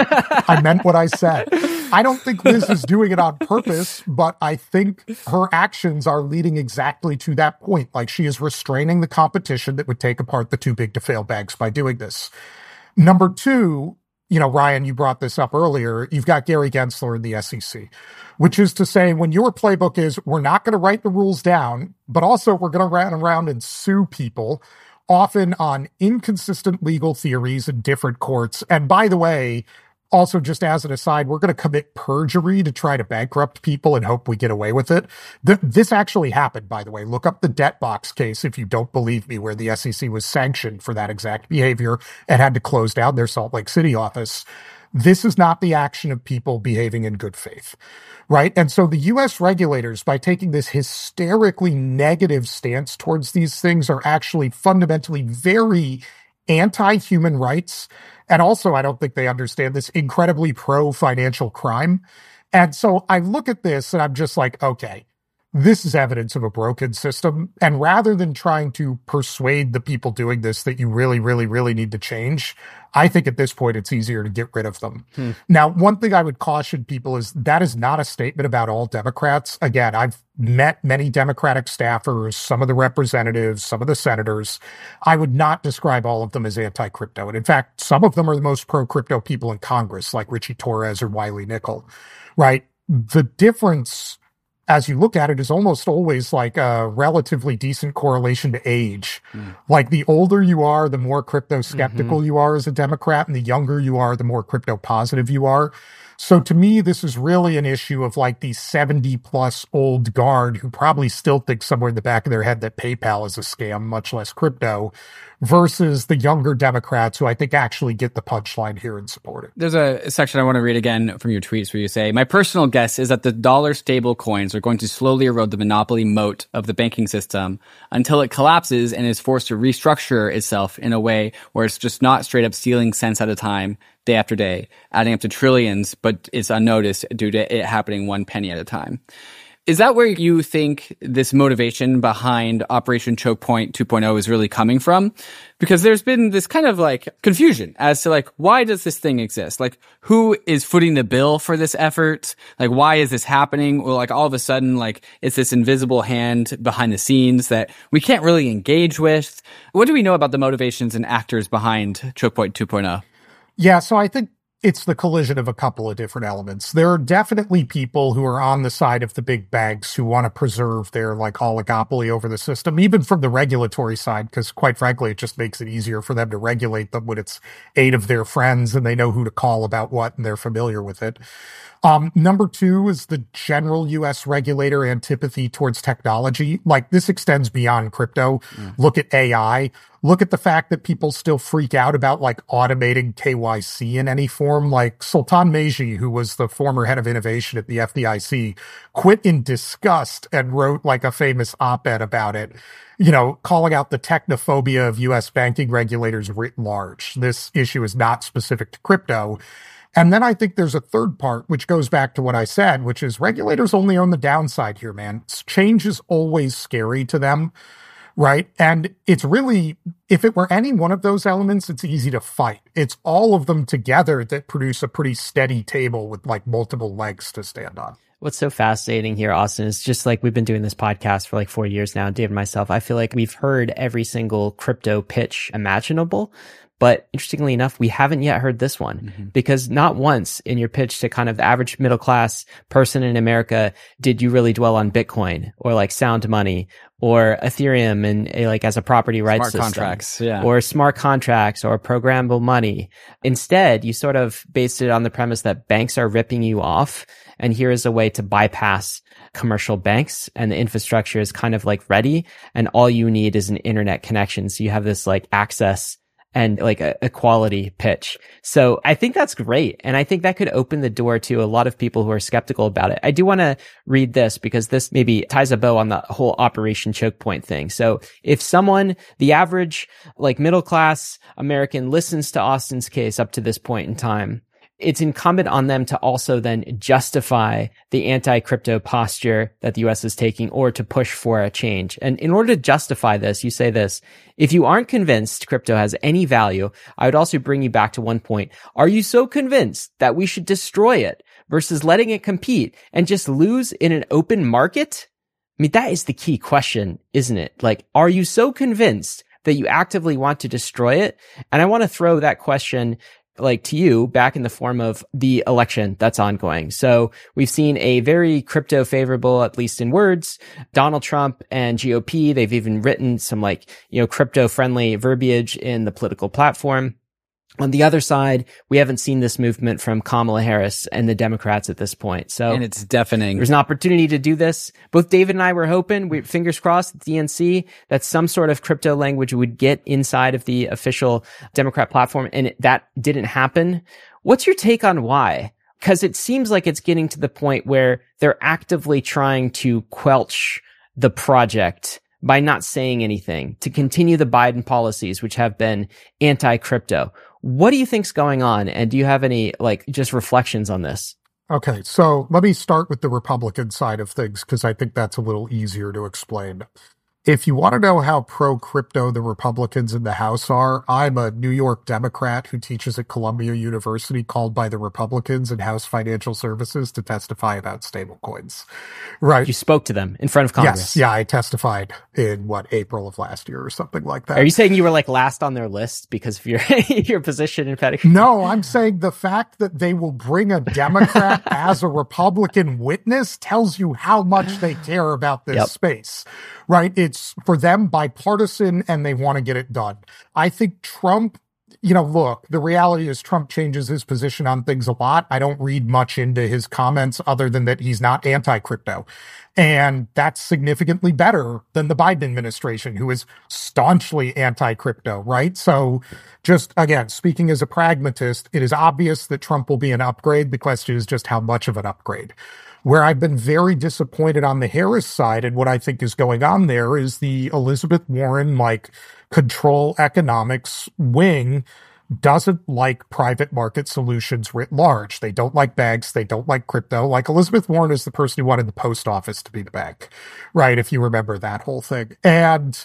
I meant what I said. I don't think Liz is doing it on purpose, but I think her actions are leading exactly to that point. She is restraining the competition that would take apart the too big to fail banks by doing this. Number two, Ryan, you brought this up earlier. You've got Gary Gensler in the SEC, which is to say when your playbook is we're not going to write the rules down, but also we're going to run around and sue people, often on inconsistent legal theories in different courts. And by the way, also, just as an aside, we're going to commit perjury to try to bankrupt people and hope we get away with it. This actually happened, by the way. Look up the debt box case if you don't believe me, where the SEC was sanctioned for that exact behavior and had to close down their Salt Lake City office. This is not the action of people behaving in good faith, right? And so the U.S. regulators, by taking this hysterically negative stance towards these things, are actually fundamentally very anti-human rights. And also, I don't think they understand this, incredibly pro-financial crime. And so I look at this and I'm just like, okay, this is evidence of a broken system. And rather than trying to persuade the people doing this that you really, really, really need to change, I think at this point it's easier to get rid of them. Now, one thing I would caution people is that is not a statement about all Democrats. Again, I've met many Democratic staffers, some of the representatives, some of the senators. I would not describe all of them as anti-crypto. And in fact, some of them are the most pro-crypto people in Congress, like Richie Torres or Wiley Nickel, right? The difference, as you look at it, is almost always a relatively decent correlation to age. The older you are, the more crypto skeptical you are as a Democrat, and the younger you are, the more crypto positive you are. So to me, this is really an issue of the 70 plus old guard who probably still think somewhere in the back of their head that PayPal is a scam, much less crypto, versus the younger Democrats who I think actually get the punchline here and support it.
There's a section I want to read again from your tweets where you say, my personal guess is that the dollar stable coins are going to slowly erode the monopoly moat of the banking system until it collapses and is forced to restructure itself in a way where it's just not straight up stealing cents at a time, day after day, adding up to trillions, but it's unnoticed due to it happening 1 penny at a time. Is that where you think this motivation behind Operation Choke Point 2.0 is really coming from? Because there's been this kind of like confusion as to like, why does this thing exist? Like, who is footing the bill for this effort? Like, why is this happening? Or like all of a sudden, like, it's this invisible hand behind the scenes that we can't really engage with. What do we know about the motivations and actors behind Choke Point 2.0?
Yeah, so I think it's the collision of a couple of different elements. There are definitely people who are on the side of the big banks who want to preserve their like oligopoly over the system, even from the regulatory side, because quite frankly, it just makes it easier for them to regulate them when it's 8 of their friends and they know who to call about what and they're familiar with it. Number 2 is the general U.S. regulator antipathy towards technology. Like, this extends beyond crypto. Look at AI. Look at the fact that people still freak out about like automating KYC in any form. Like Sultan Meji, who was the former head of innovation at the FDIC, quit in disgust and wrote like a famous op-ed about it, you know, calling out the technophobia of U.S. banking regulators writ large. This issue is not specific to crypto. And then I think there's a third part, which goes back to what I said, which is regulators only own the downside here, man. Change is always scary to them, right? And it's really, if it were any one of those elements, it's easy to fight. It's all of them together that produce a pretty steady table with like multiple legs to stand on.
What's so fascinating here, Austin, is just like we've been doing this podcast for like 4 years now, Dave and myself. I feel like we've heard every single crypto pitch imaginable. But interestingly enough, we haven't yet heard this one because not once in your pitch to kind of the average middle class person in America did you really dwell on Bitcoin or like sound money or Ethereum and like as a property rights system.
Smart contracts, yeah.
Or smart contracts or programmable money. Instead, you sort of based it on the premise that banks are ripping you off. And here is a way to bypass commercial banks and the infrastructure is kind of like ready. And all you need is an internet connection. So you have this like access and like a quality pitch. So I think that's great. And I think that could open the door to a lot of people who are skeptical about it. I do want to read this because this maybe ties a bow on the whole Operation Choke Point thing. So if someone, the average like middle class American listens to Austin's case up to this point in time, it's incumbent on them to also then justify the anti-crypto posture that the US is taking or to push for a change. And in order to justify this, you say this, if you aren't convinced crypto has any value, I would also bring you back to one point. Are you so convinced that we should destroy it versus letting it compete and just lose in an open market? I mean, that is the key question, isn't it? Like, are you so convinced that you actively want to destroy it? And I want to throw that question like to you back in the form of the election that's ongoing. So we've seen a very crypto favorable, at least in words, Donald Trump and GOP. They've even written some like, you know, crypto friendly verbiage in the political platform. On the other side, we haven't seen this movement from Kamala Harris and the Democrats at this point. So,
and it's deafening.
There's an opportunity to do this. Both David and I were hoping, fingers crossed, at DNC, that some sort of crypto language would get inside of the official Democrat platform, and that didn't happen. What's your take on why? Because it seems like it's getting to the point where they're actively trying to quelch the project by not saying anything to continue the Biden policies, which have been anti-crypto. What do you think's going on? And do you have any, like, just reflections on this?
Okay, so let me start with the Republican side of things, because I think that's a little easier to explain. If you want to know how pro-crypto the Republicans in the House are, I'm a New York Democrat who teaches at Columbia University, called by the Republicans in House Financial Services to testify about stablecoins. Right.
You spoke to them in front of Congress.
Yes. Yeah, I testified in, April of last year or something like that.
Are you saying you were, like, last on their list because of your position in Petty?
No, I'm saying the fact that they will bring a Democrat as a Republican witness tells you how much they care about this space. Right? It's for them bipartisan and they want to get it done. I think Trump, look, the reality is Trump changes his position on things a lot. I don't read much into his comments other than that he's not anti-crypto. And that's significantly better than the Biden administration, who is staunchly anti-crypto, right? So just, again, speaking as a pragmatist, it is obvious that Trump will be an upgrade. The question is just how much of an upgrade. Where I've been very disappointed on the Harris side and what I think is going on there is the Elizabeth Warren, control economics wing doesn't like private market solutions writ large. They don't like banks. They don't like crypto. Like Elizabeth Warren is the person who wanted the post office to be the bank, right? If you remember that whole thing. And,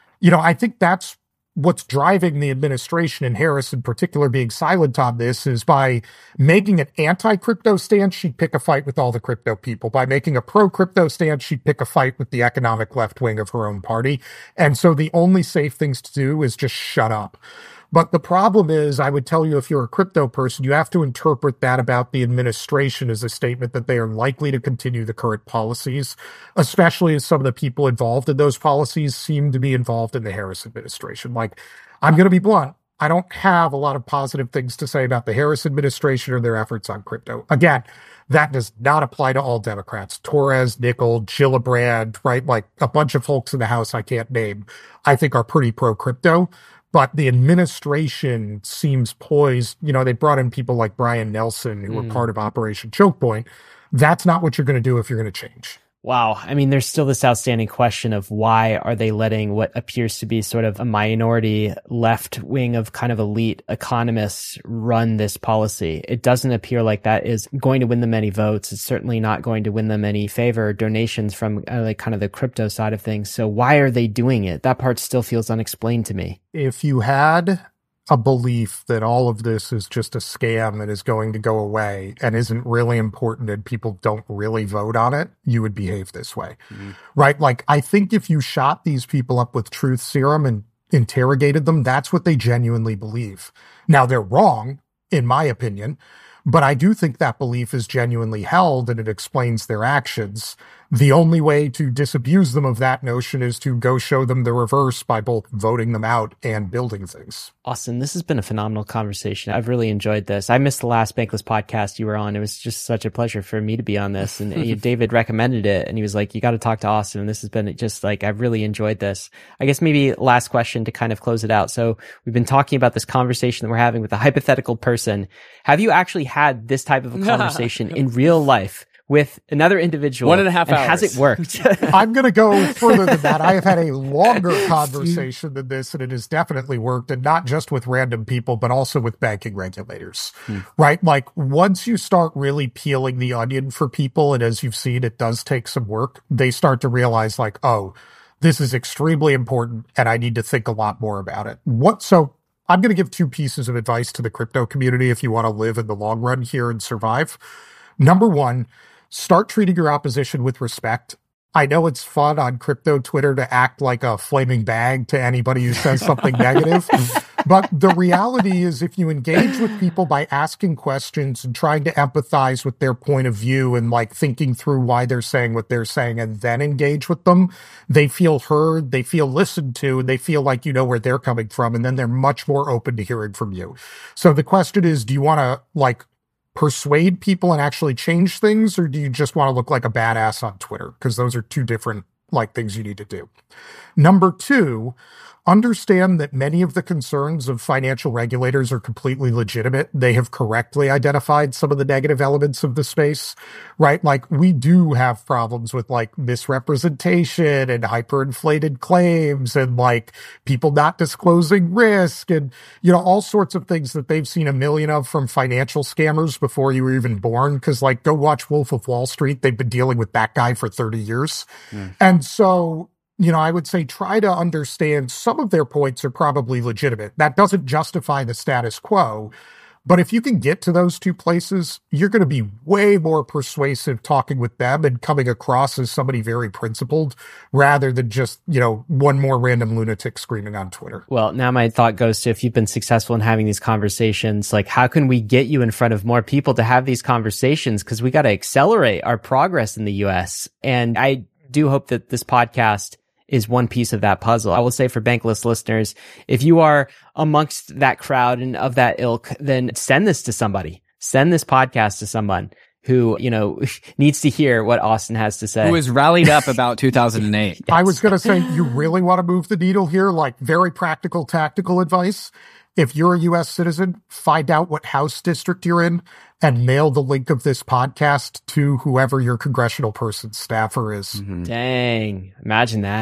I think that's what's driving the administration, and Harris in particular being silent on this, is by making an anti-crypto stance, she'd pick a fight with all the crypto people. By making a pro-crypto stance, she'd pick a fight with the economic left wing of her own party. And so the only safe things to do is just shut up. But the problem is, I would tell you, if you're a crypto person, you have to interpret that about the administration as a statement that they are likely to continue the current policies, especially as some of the people involved in those policies seem to be involved in the Harris administration. Like, I'm going to be blunt. I don't have a lot of positive things to say about the Harris administration or their efforts on crypto. Again, that does not apply to all Democrats. Torres, Nickel, Gillibrand, right? Like a bunch of folks in the House I can't name, I think are pretty pro-crypto. But the administration seems poised. They brought in people like Brian Nelson, who were part of Operation Choke Point. That's not what you're going to do if you're going to change.
Wow. I mean, there's still this outstanding question of why are they letting what appears to be sort of a minority left wing of kind of elite economists run this policy. It doesn't appear like that is going to win them any votes. It's certainly not going to win them any favor or donations from like kind of the crypto side of things. So why are they doing it? That part still feels unexplained to me.
If you had a belief that all of this is just a scam that is going to go away and isn't really important and people don't really vote on it, you would behave this way, right? Like, I think if you shot these people up with truth serum and interrogated them, that's what they genuinely believe. Now, they're wrong, in my opinion, but I do think that belief is genuinely held and it explains their actions. The only way to disabuse them of that notion is to go show them the reverse by both voting them out and building things.
Austin, this has been a phenomenal conversation. I've really enjoyed this. I missed the last Bankless podcast you were on. It was just such a pleasure for me to be on this. And David recommended it and he was like, you got to talk to Austin. And this has been just like, I've really enjoyed this. I guess maybe last question to kind of close it out. So we've been talking about this conversation that we're having with a hypothetical person. Have you actually had this type of a conversation in real life with another individual?
1.5 hours.
Has it worked?
I'm going to go further than that. I have had a longer conversation than this, and it has definitely worked, and not just with random people, but also with banking regulators, right? Like, once you start really peeling the onion for people, and as you've seen, it does take some work, they start to realize like, oh, this is extremely important, and I need to think a lot more about it. So I'm going to give 2 pieces of advice to the crypto community if you want to live in the long run here and survive. Number 1, start treating your opposition with respect. I know it's fun on crypto Twitter to act like a flaming bag to anybody who says something negative. But the reality is, if you engage with people by asking questions and trying to empathize with their point of view and like thinking through why they're saying what they're saying and then engage with them, they feel heard, they feel listened to, and they feel like you know where they're coming from. And then they're much more open to hearing from you. So the question is, do you want to like persuade people and actually change things, or do you just want to look like a badass on Twitter? Because those are 2 different like things you need to do. Number 2, understand that many of the concerns of financial regulators are completely legitimate. They have correctly identified some of the negative elements of the space, right? Like, we do have problems with like misrepresentation and hyperinflated claims and like people not disclosing risk and, all sorts of things that they've seen a million of from financial scammers before you were even born. Cause like, go watch Wolf of Wall Street. They've been dealing with that guy for 30 years. And so, I would say try to understand some of their points are probably legitimate. That doesn't justify the status quo. But if you can get to those 2 places, you're going to be way more persuasive talking with them and coming across as somebody very principled rather than just, one more random lunatic screaming on Twitter.
Well, now my thought goes to, if you've been successful in having these conversations, like, how can we get you in front of more people to have these conversations? Because we got to accelerate our progress in the US. And I do hope that this podcast is one piece of that puzzle. I will say for Bankless listeners, if you are amongst that crowd and of that ilk, then send this to somebody. Send this podcast to someone who, needs to hear what Austin has to say.
Who is rallied up about 2008.
Yes. I was going to say, you really want to move the needle here, like very practical, tactical advice. If you're a U.S. citizen, find out what House district you're in and mail the link of this podcast to whoever your congressional person's staffer is.
Dang. Imagine that.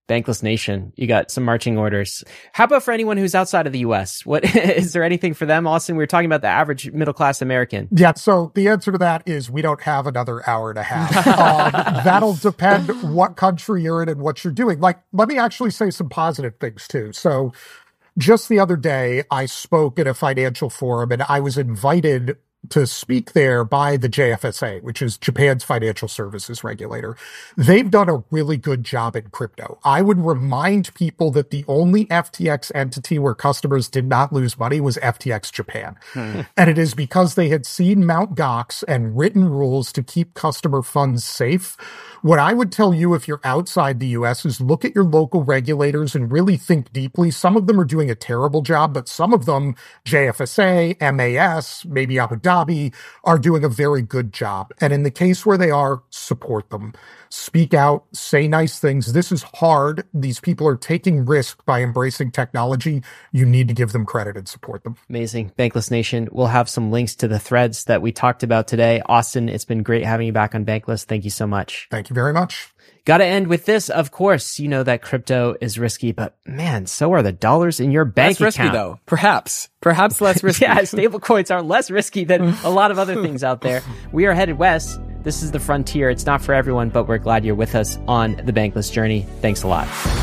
Bankless Nation, you got some marching orders. How about for anyone who's outside of the U.S.? What is there anything for them, Austin? We were talking about the average middle-class American.
Yeah, so the answer to that is we don't have another hour and a half. That'll depend what country you're in and what you're doing. Like, let me actually say some positive things, too. So just the other day, I spoke at a financial forum, and I was invited to speak there by the JFSA, which is Japan's financial services regulator. They've done a really good job in crypto. I would remind people that the only FTX entity where customers did not lose money was FTX Japan. And it is because they had seen Mt. Gox and written rules to keep customer funds safe. What I would tell you if you're outside the U.S. is look at your local regulators and really think deeply. Some of them are doing a terrible job, but some of them, JFSA, MAS, maybe Abu Dhabi, are doing a very good job. And in the case where they are, support them. Speak out, say nice things. This is hard. These people are taking risk by embracing technology. You need to give them credit and support them.
Amazing. Bankless Nation, we'll have some links to the threads that we talked about today. Austin, it's been great having you back on Bankless. Thank you so much.
Thank you very much.
Got to end with this. Of course, you know that crypto is risky, but man, so are the dollars in your bank account.
Less risky though. Perhaps less risky.
Yeah, stable coins are less risky than a lot of other things out there. We are headed west. This is the frontier. It's not for everyone, but we're glad you're with us on the Bankless journey. Thanks a lot.